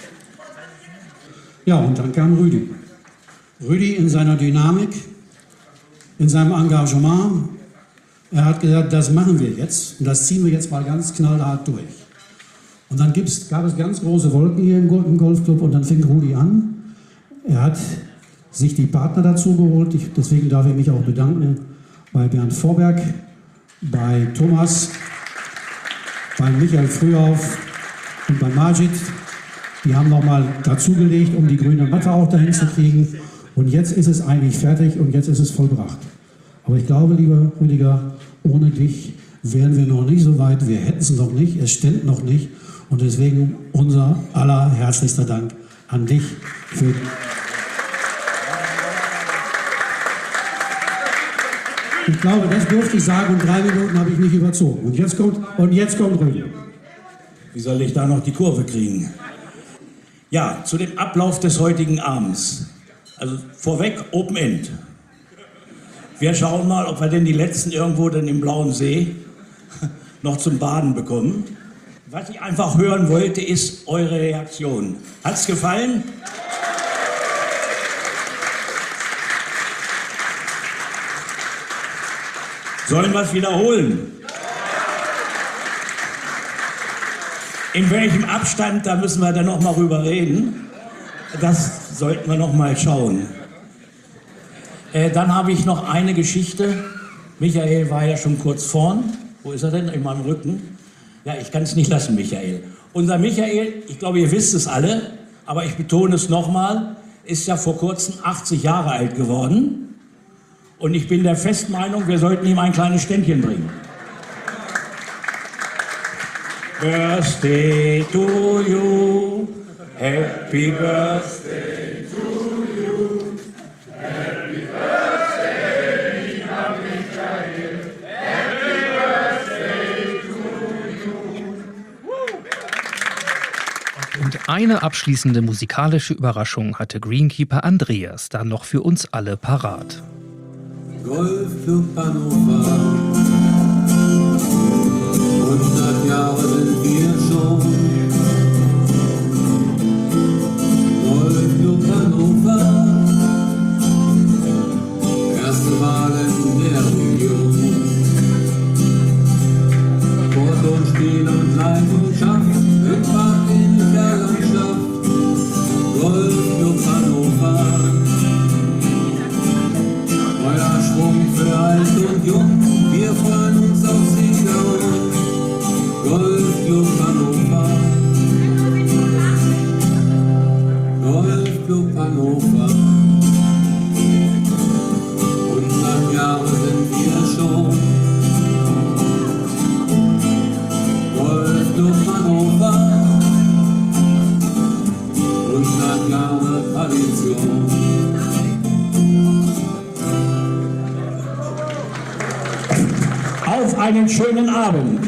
Ja, und dann kam Rüdi. Rüdi in seiner Dynamik, in seinem Engagement Er hat gesagt, das machen wir jetzt und das ziehen wir jetzt mal ganz knallhart durch. Und dann gab es ganz große Wolken hier im Golfclub und dann fing Rudi an. Er hat sich die Partner dazu geholt, deswegen darf ich mich auch bedanken bei Bernd Vorberg, bei Thomas, bei Michael Frühauf und bei Majid. Die haben nochmal dazugelegt, um die grüne Matte auch dahin zu kriegen. Und jetzt ist es eigentlich fertig und jetzt ist es vollbracht. Aber ich glaube, lieber Rüdiger, ohne dich wären wir noch nicht so weit. Wir hätten es noch nicht, es stimmt noch nicht. Und deswegen unser allerherzlichster Dank an dich für... Ich glaube, das durfte ich sagen und 3 Minuten habe ich nicht überzogen. Und jetzt kommt Rüdiger. Wie soll ich da noch die Kurve kriegen? Ja, zu dem Ablauf des heutigen Abends. Also vorweg Open End. Wir schauen mal, ob wir denn die letzten irgendwo dann im Blauen See noch zum Baden bekommen. Was ich einfach hören wollte, ist eure Reaktion. Hat's gefallen? Sollen wir es wiederholen? In welchem Abstand, da müssen wir dann noch mal rüber reden. Das sollten wir noch mal schauen. Dann habe ich noch eine Geschichte. Michael war ja schon kurz vorn. Wo ist er denn? In meinem Rücken. Ja, ich kann es nicht lassen, Michael. Unser Michael, ich glaube, ihr wisst es alle, aber ich betone es noch mal, ist ja vor kurzem 80 Jahre alt geworden. Und ich bin der festen Meinung, wir sollten ihm ein kleines Ständchen bringen. Birthday to you, happy birthday to you, happy birthday, lieber Michael, happy birthday to you. Und eine abschließende musikalische Überraschung hatte Greenkeeper Andreas dann noch für uns alle parat. Golfclub Hannover, 100 Jahre sind wir schon. Golfclub Hannover, erste Mal in der Region. Sport und Spiel und Leidenschaft, Rückfahrt in der Landschaft. Golfclub Hannover, neuer Schwung für alt und jung, wir freuen uns auf Sieger und Golfclub Hannover. Golfclub Hannover, 100 Jahre sind wir schon. Golfclub Hannover, 100 Jahre Tradition. Auf einen schönen Abend.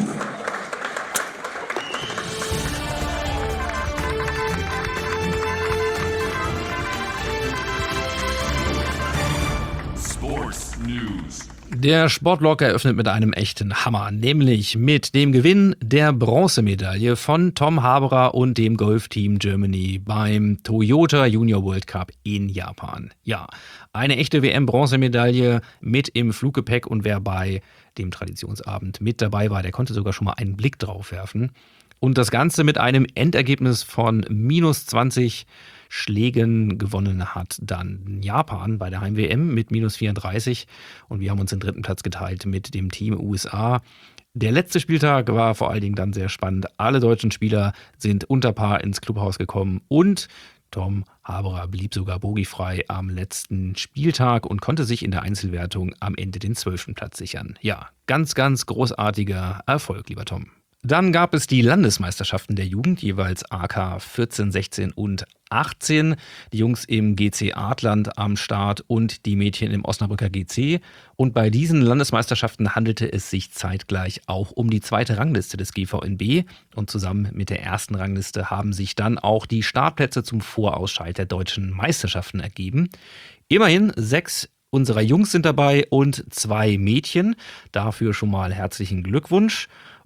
Sports News. Der Sportblog eröffnet mit einem echten Hammer, nämlich mit dem Gewinn der Bronzemedaille von Tom Haberer und dem Golfteam Germany beim Toyota Junior World Cup in Japan. Ja, eine echte WM-Bronzemedaille mit im Fluggepäck, und wer bei dem Traditionsabend mit dabei war, der konnte sogar schon mal einen Blick drauf werfen. Und das Ganze mit einem Endergebnis von minus 20 Schlägen gewonnen hat dann Japan bei der Heim-WM mit minus 34. Und wir haben uns den 3. Platz geteilt mit dem Team USA. Der letzte Spieltag war vor allen Dingen dann sehr spannend. Alle deutschen Spieler sind unter Paar ins Clubhaus gekommen und Tom Haberer blieb sogar bogiefrei am letzten Spieltag und konnte sich in der Einzelwertung am Ende den 12. Platz sichern. Ja, ganz, ganz großartiger Erfolg, lieber Tom. Dann gab es die Landesmeisterschaften der Jugend, jeweils AK 14, 16 und 18. Die Jungs im GC Artland am Start und die Mädchen im Osnabrücker GC. Und bei diesen Landesmeisterschaften handelte es sich zeitgleich auch um die zweite Rangliste des GVNB. Und zusammen mit der ersten Rangliste haben sich dann auch die Startplätze zum Vorausscheid der deutschen Meisterschaften ergeben. Immerhin 6 unserer Jungs sind dabei und 2 Mädchen. Dafür schon mal herzlichen Glückwunsch.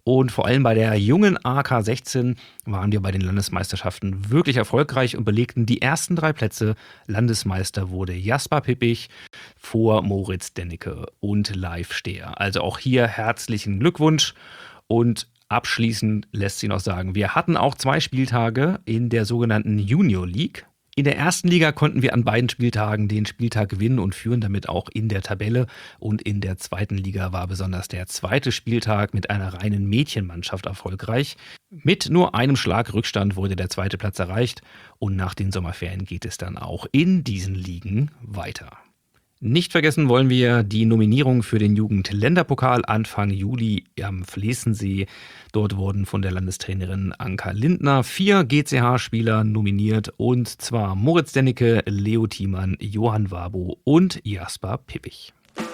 Und vor allem bei der jungen AK 16 waren wir bei den Landesmeisterschaften wirklich erfolgreich und belegten die ersten 3 Plätze. Landesmeister wurde Jasper Pippich vor Moritz Dennecke und Leif Stehr. Also auch hier herzlichen Glückwunsch. Und abschließend lässt sich noch sagen, wir hatten auch 2 Spieltage in der sogenannten Junior League. In der ersten Liga konnten wir an beiden Spieltagen den Spieltag gewinnen und führen damit auch in der Tabelle. Und in der zweiten Liga war besonders der 2. Spieltag mit einer reinen Mädchenmannschaft erfolgreich. Mit nur einem Schlag Rückstand wurde der 2. Platz erreicht. Und nach den Sommerferien geht es dann auch in diesen Ligen weiter. Nicht vergessen wollen wir die Nominierung für den Jugendländerpokal Anfang Juli am Flesensee. Dort wurden von der Landestrainerin Anka Lindner 4 GCH-Spieler nominiert, und zwar Moritz Dennecke, Leo Thiemann, Johann Wabo und Jasper Pippich.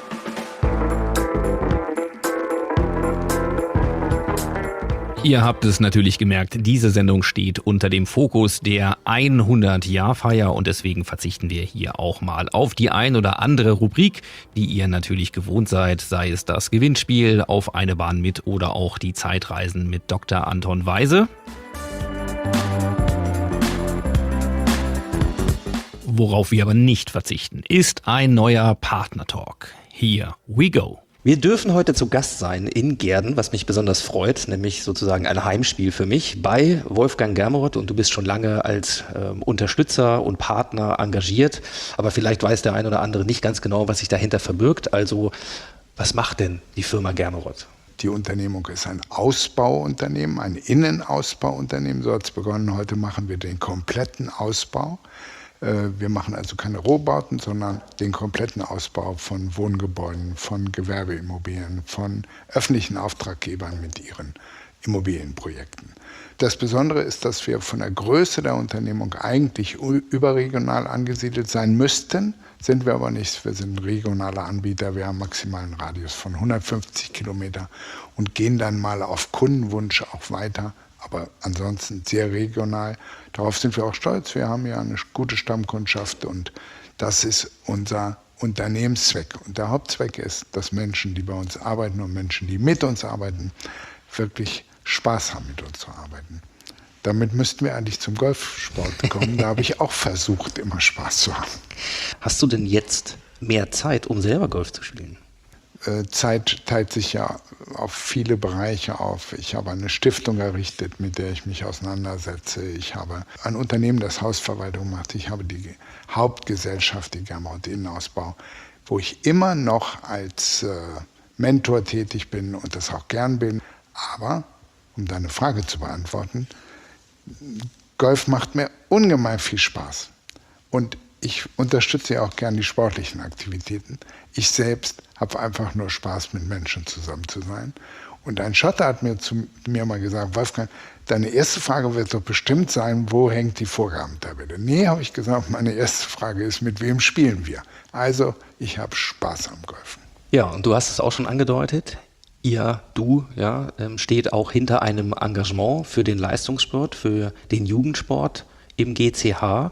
Ihr habt es natürlich gemerkt, diese Sendung steht unter dem Fokus der 100-Jahr-Feier und deswegen verzichten wir hier auch mal auf die ein oder andere Rubrik, die ihr natürlich gewohnt seid, sei es das Gewinnspiel auf eine Bahn mit oder auch die Zeitreisen mit Dr. Anton Weise. Worauf wir aber nicht verzichten, ist ein neuer Partner-Talk. Here we go. Wir dürfen heute zu Gast sein in Gehrden, was mich besonders freut, nämlich sozusagen ein Heimspiel für mich bei Wolfgang Germeroth, und du bist schon lange als Unterstützer und Partner engagiert, aber vielleicht weiß der ein oder andere nicht ganz genau, was sich dahinter verbirgt. Also was macht denn die Firma Germeroth? Die Unternehmung ist ein Ausbauunternehmen, ein Innenausbauunternehmen, so hat es begonnen. Heute machen wir den kompletten Ausbau. Wir machen also keine Rohbauten, sondern den kompletten Ausbau von Wohngebäuden, von Gewerbeimmobilien, von öffentlichen Auftraggebern mit ihren Immobilienprojekten. Das Besondere ist, dass wir von der Größe der Unternehmung eigentlich überregional angesiedelt sein müssten, sind wir aber nicht. Wir sind ein regionaler Anbieter, wir haben maximalen Radius von 150 Kilometer und gehen dann mal auf Kundenwunsch auch weiter. Aber ansonsten sehr regional. Darauf sind wir auch stolz. Wir haben ja eine gute Stammkundschaft und das ist unser Unternehmenszweck. Und der Hauptzweck ist, dass Menschen, die bei uns arbeiten und Menschen, die mit uns arbeiten, wirklich Spaß haben, mit uns zu arbeiten. Damit müssten wir eigentlich zum Golfsport kommen. Da habe ich auch versucht, immer Spaß zu haben. Hast du denn jetzt mehr Zeit, um selber Golf zu spielen? Zeit teilt sich ja auf viele Bereiche auf. Ich habe eine Stiftung errichtet, mit der ich mich auseinandersetze. Ich habe ein Unternehmen, das Hausverwaltung macht. Ich habe die Hauptgesellschaft, die Germeroth Innenausbau, wo ich immer noch als Mentor tätig bin und das auch gern bin. Aber, um deine Frage zu beantworten, Golf macht mir ungemein viel Spaß. Und ich unterstütze ja auch gern die sportlichen Aktivitäten. Ich selbst habe einfach nur Spaß, mit Menschen zusammen zu sein. Und ein Schotter hat mir mal gesagt, Wolfgang, deine erste Frage wird doch bestimmt sein, wo hängt die Vorgabentabelle? Nee, habe ich gesagt, meine erste Frage ist, mit wem spielen wir? Also, ich habe Spaß am Golfen. Ja, und du hast es auch schon angedeutet. Du steht auch hinter einem Engagement für den Leistungssport, für den Jugendsport im GCH.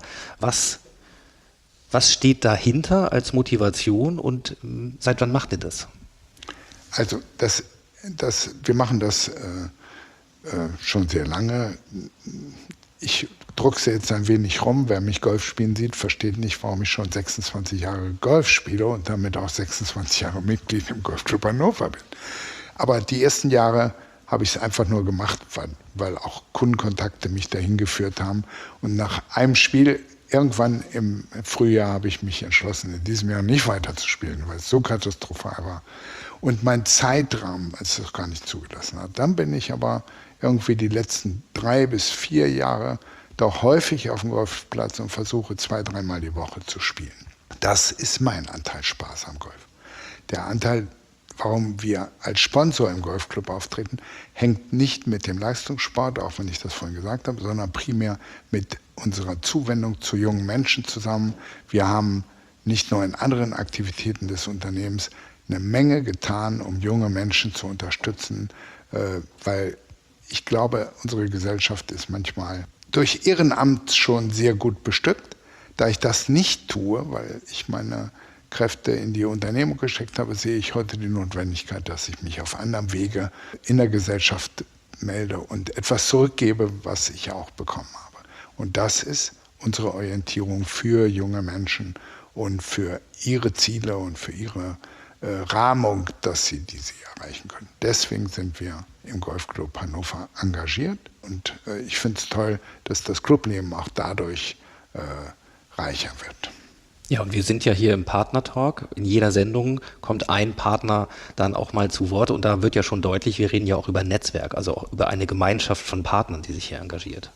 Was steht dahinter als Motivation und seit wann macht ihr das? Also wir machen das schon sehr lange. Ich druckse jetzt ein wenig rum. Wer mich Golf spielen sieht, versteht nicht, warum ich schon 26 Jahre Golf spiele und damit auch 26 Jahre Mitglied im Golfclub Hannover bin. Aber die ersten Jahre habe ich es einfach nur gemacht, weil auch Kundenkontakte mich dahin geführt haben. Und nach einem Spiel irgendwann im Frühjahr habe ich mich entschlossen, in diesem Jahr nicht weiterzuspielen, weil es so katastrophal war. Und mein Zeitrahmen es das gar nicht zugelassen hat. Dann bin ich aber irgendwie die letzten 3 bis 4 Jahre doch häufig auf dem Golfplatz und versuche 2-3 Mal die Woche zu spielen. Das ist mein Anteil Spaß am Golf. Der Anteil, warum wir als Sponsor im Golfclub auftreten, hängt nicht mit dem Leistungssport, auch wenn ich das vorhin gesagt habe, sondern primär mit unserer Zuwendung zu jungen Menschen zusammen. Wir haben nicht nur in anderen Aktivitäten des Unternehmens eine Menge getan, um junge Menschen zu unterstützen, weil ich glaube, unsere Gesellschaft ist manchmal durch Ehrenamt schon sehr gut bestückt. Da ich das nicht tue, weil ich meine Kräfte in die Unternehmung gesteckt habe, sehe ich heute die Notwendigkeit, dass ich mich auf anderem Wege in der Gesellschaft melde und etwas zurückgebe, was ich auch bekommen habe. Und das ist unsere Orientierung für junge Menschen und für ihre Ziele und für ihre Rahmung, dass sie diese erreichen können. Deswegen sind wir im Golfclub Hannover engagiert und ich finde es toll, dass das Clubleben auch dadurch reicher wird. Ja, und wir sind ja hier im Partner-Talk. In jeder Sendung kommt ein Partner dann auch mal zu Wort und da wird ja schon deutlich, wir reden ja auch über Netzwerk, also auch über eine Gemeinschaft von Partnern, die sich hier engagiert.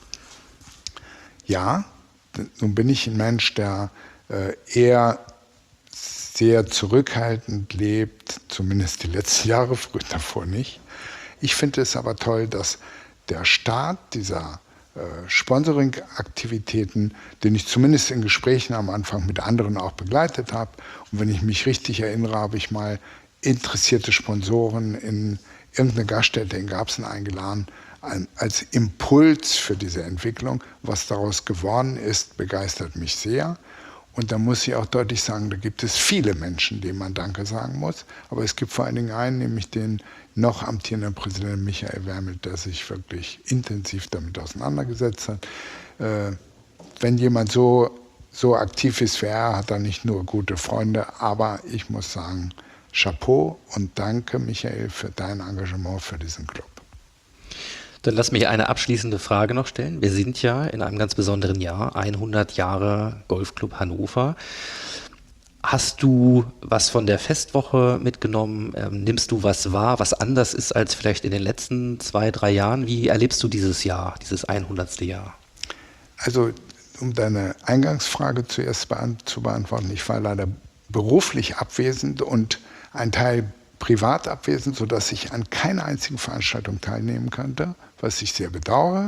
Ja, nun bin ich ein Mensch, der eher sehr zurückhaltend lebt, zumindest die letzten Jahre, früher davor nicht. Ich finde es aber toll, dass der Start dieser Sponsoring-Aktivitäten, den ich zumindest in Gesprächen am Anfang mit anderen auch begleitet habe. Und wenn ich mich richtig erinnere, habe ich mal interessierte Sponsoren in irgendeine Gaststätte in Garbsen eingeladen, als Impuls für diese Entwicklung. Was daraus geworden ist, begeistert mich sehr. Und da muss ich auch deutlich sagen, da gibt es viele Menschen, denen man Danke sagen muss. Aber es gibt vor allen Dingen einen, nämlich den noch amtierenden Präsidenten Michael Wermelt, der sich wirklich intensiv damit auseinandergesetzt hat. Wenn jemand so aktiv ist wie er, hat er nicht nur gute Freunde, aber ich muss sagen, Chapeau und danke, Michael, für dein Engagement für diesen Club. Dann lass mich eine abschließende Frage noch stellen. Wir sind ja in einem ganz besonderen Jahr, 100 Jahre Golfclub Hannover. Hast du was von der Festwoche mitgenommen? Nimmst du was wahr, was anders ist als vielleicht in den letzten 2-3 Jahren? Wie erlebst du dieses Jahr, dieses 100. Jahr? Also, um deine Eingangsfrage zuerst zu beantworten, ich war leider beruflich abwesend und ein Teil privat abwesend, sodass ich an keiner einzigen Veranstaltung teilnehmen konnte, was ich sehr bedauere.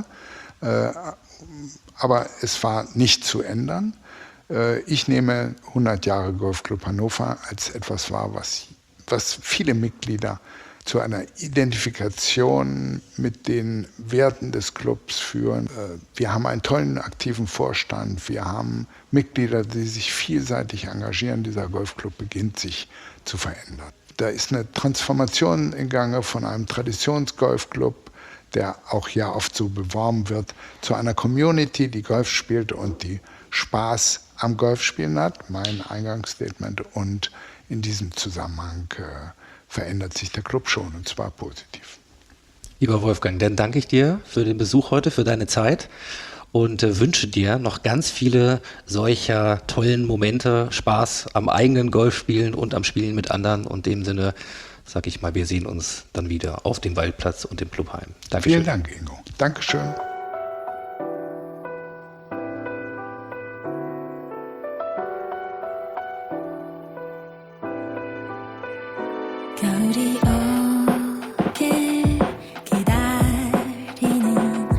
Aber es war nicht zu ändern. Ich nehme 100 Jahre Golfclub Hannover als etwas wahr, was viele Mitglieder zu einer Identifikation mit den Werten des Clubs führen. Wir haben einen tollen, aktiven Vorstand. Wir haben Mitglieder, die sich vielseitig engagieren. Dieser Golfclub beginnt sich zu verändern. Da ist eine Transformation im Gange von einem Traditionsgolfclub, der auch ja oft so beworben wird, zu einer Community, die Golf spielt und die Spaß am Golfspielen hat, mein Eingangsstatement. Und in diesem Zusammenhang verändert sich der Club schon, und zwar positiv. Lieber Wolfgang, dann danke ich dir für den Besuch heute, für deine Zeit und wünsche dir noch ganz viele solcher tollen Momente, Spaß am eigenen Golfspielen und am Spielen mit anderen. Und in dem Sinne, sage ich mal, wir sehen uns dann wieder auf dem Waldplatz und im Clubheim. Dankeschön. Vielen Dank, Ingo. Dankeschön. 겨울이 오길 기다리는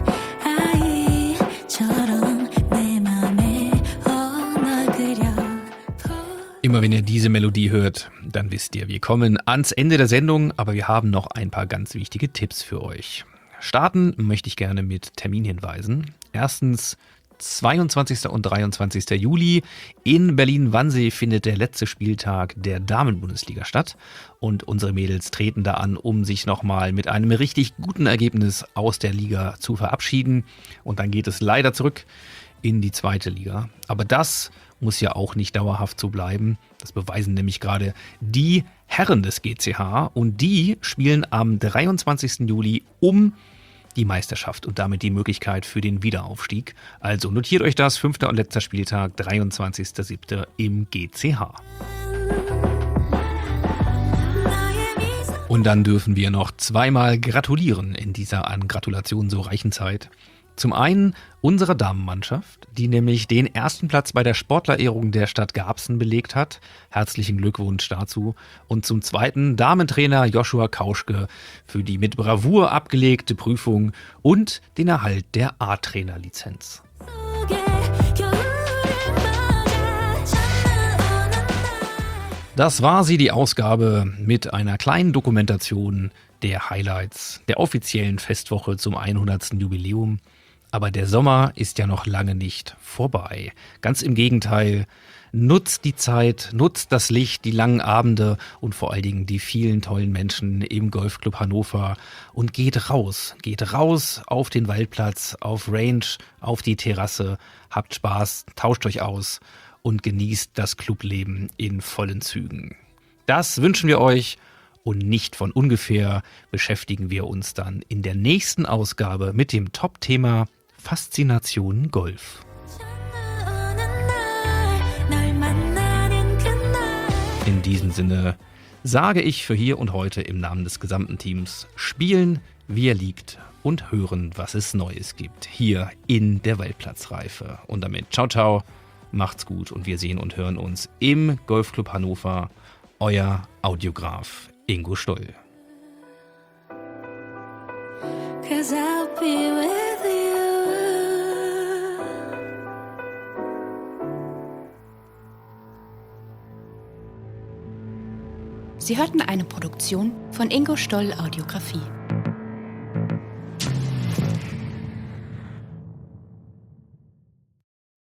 아이처럼 내 맘에 널 그려. Immer wenn ihr diese Melodie hört, dann wisst ihr, wir kommen ans Ende der Sendung, aber wir haben noch ein paar ganz wichtige Tipps für euch. Starten möchte ich gerne mit Terminhinweisen. Erstens, 22. und 23. Juli in Berlin-Wannsee findet der letzte Spieltag der Damenbundesliga statt und unsere Mädels treten da an, um sich nochmal mit einem richtig guten Ergebnis aus der Liga zu verabschieden und dann geht es leider zurück in die zweite Liga. Aber das muss ja auch nicht dauerhaft so bleiben. Das beweisen nämlich gerade die Herren des GCH und die spielen am 23. Juli um die Meisterschaft und damit die Möglichkeit für den Wiederaufstieg. Also notiert euch das, 5. und letzter Spieltag, 23.07. im GCH. Und dann dürfen wir noch zweimal gratulieren in dieser an Gratulation so reichen Zeit. Zum einen unsere Damenmannschaft, die nämlich den ersten Platz bei der Sportlerehrung der Stadt Garbsen belegt hat. Herzlichen Glückwunsch dazu. Und zum zweiten Damentrainer Joshua Kauschke für die mit Bravour abgelegte Prüfung und den Erhalt der A-Trainer-Lizenz. Das war sie, die Ausgabe mit einer kleinen Dokumentation der Highlights der offiziellen Festwoche zum 100. Jubiläum. Aber der Sommer ist ja noch lange nicht vorbei. Ganz im Gegenteil. Nutzt die Zeit, nutzt das Licht, die langen Abende und vor allen Dingen die vielen tollen Menschen im Golfclub Hannover und geht raus auf den Waldplatz, auf Range, auf die Terrasse, habt Spaß, tauscht euch aus und genießt das Clubleben in vollen Zügen. Das wünschen wir euch und nicht von ungefähr beschäftigen wir uns dann in der nächsten Ausgabe mit dem Top-Thema Faszination Golf. In diesem Sinne sage ich für hier und heute im Namen des gesamten Teams: Spielen, wie er liegt und hören, was es Neues gibt, hier in der Waldplatzreife. Und damit ciao, ciao, macht's gut und wir sehen und hören uns im Golfclub Hannover. Euer Audiograf Ingo Stoll. 'Cause I'll be with you. Sie hörten eine Produktion von Ingo Stoll Audiografie.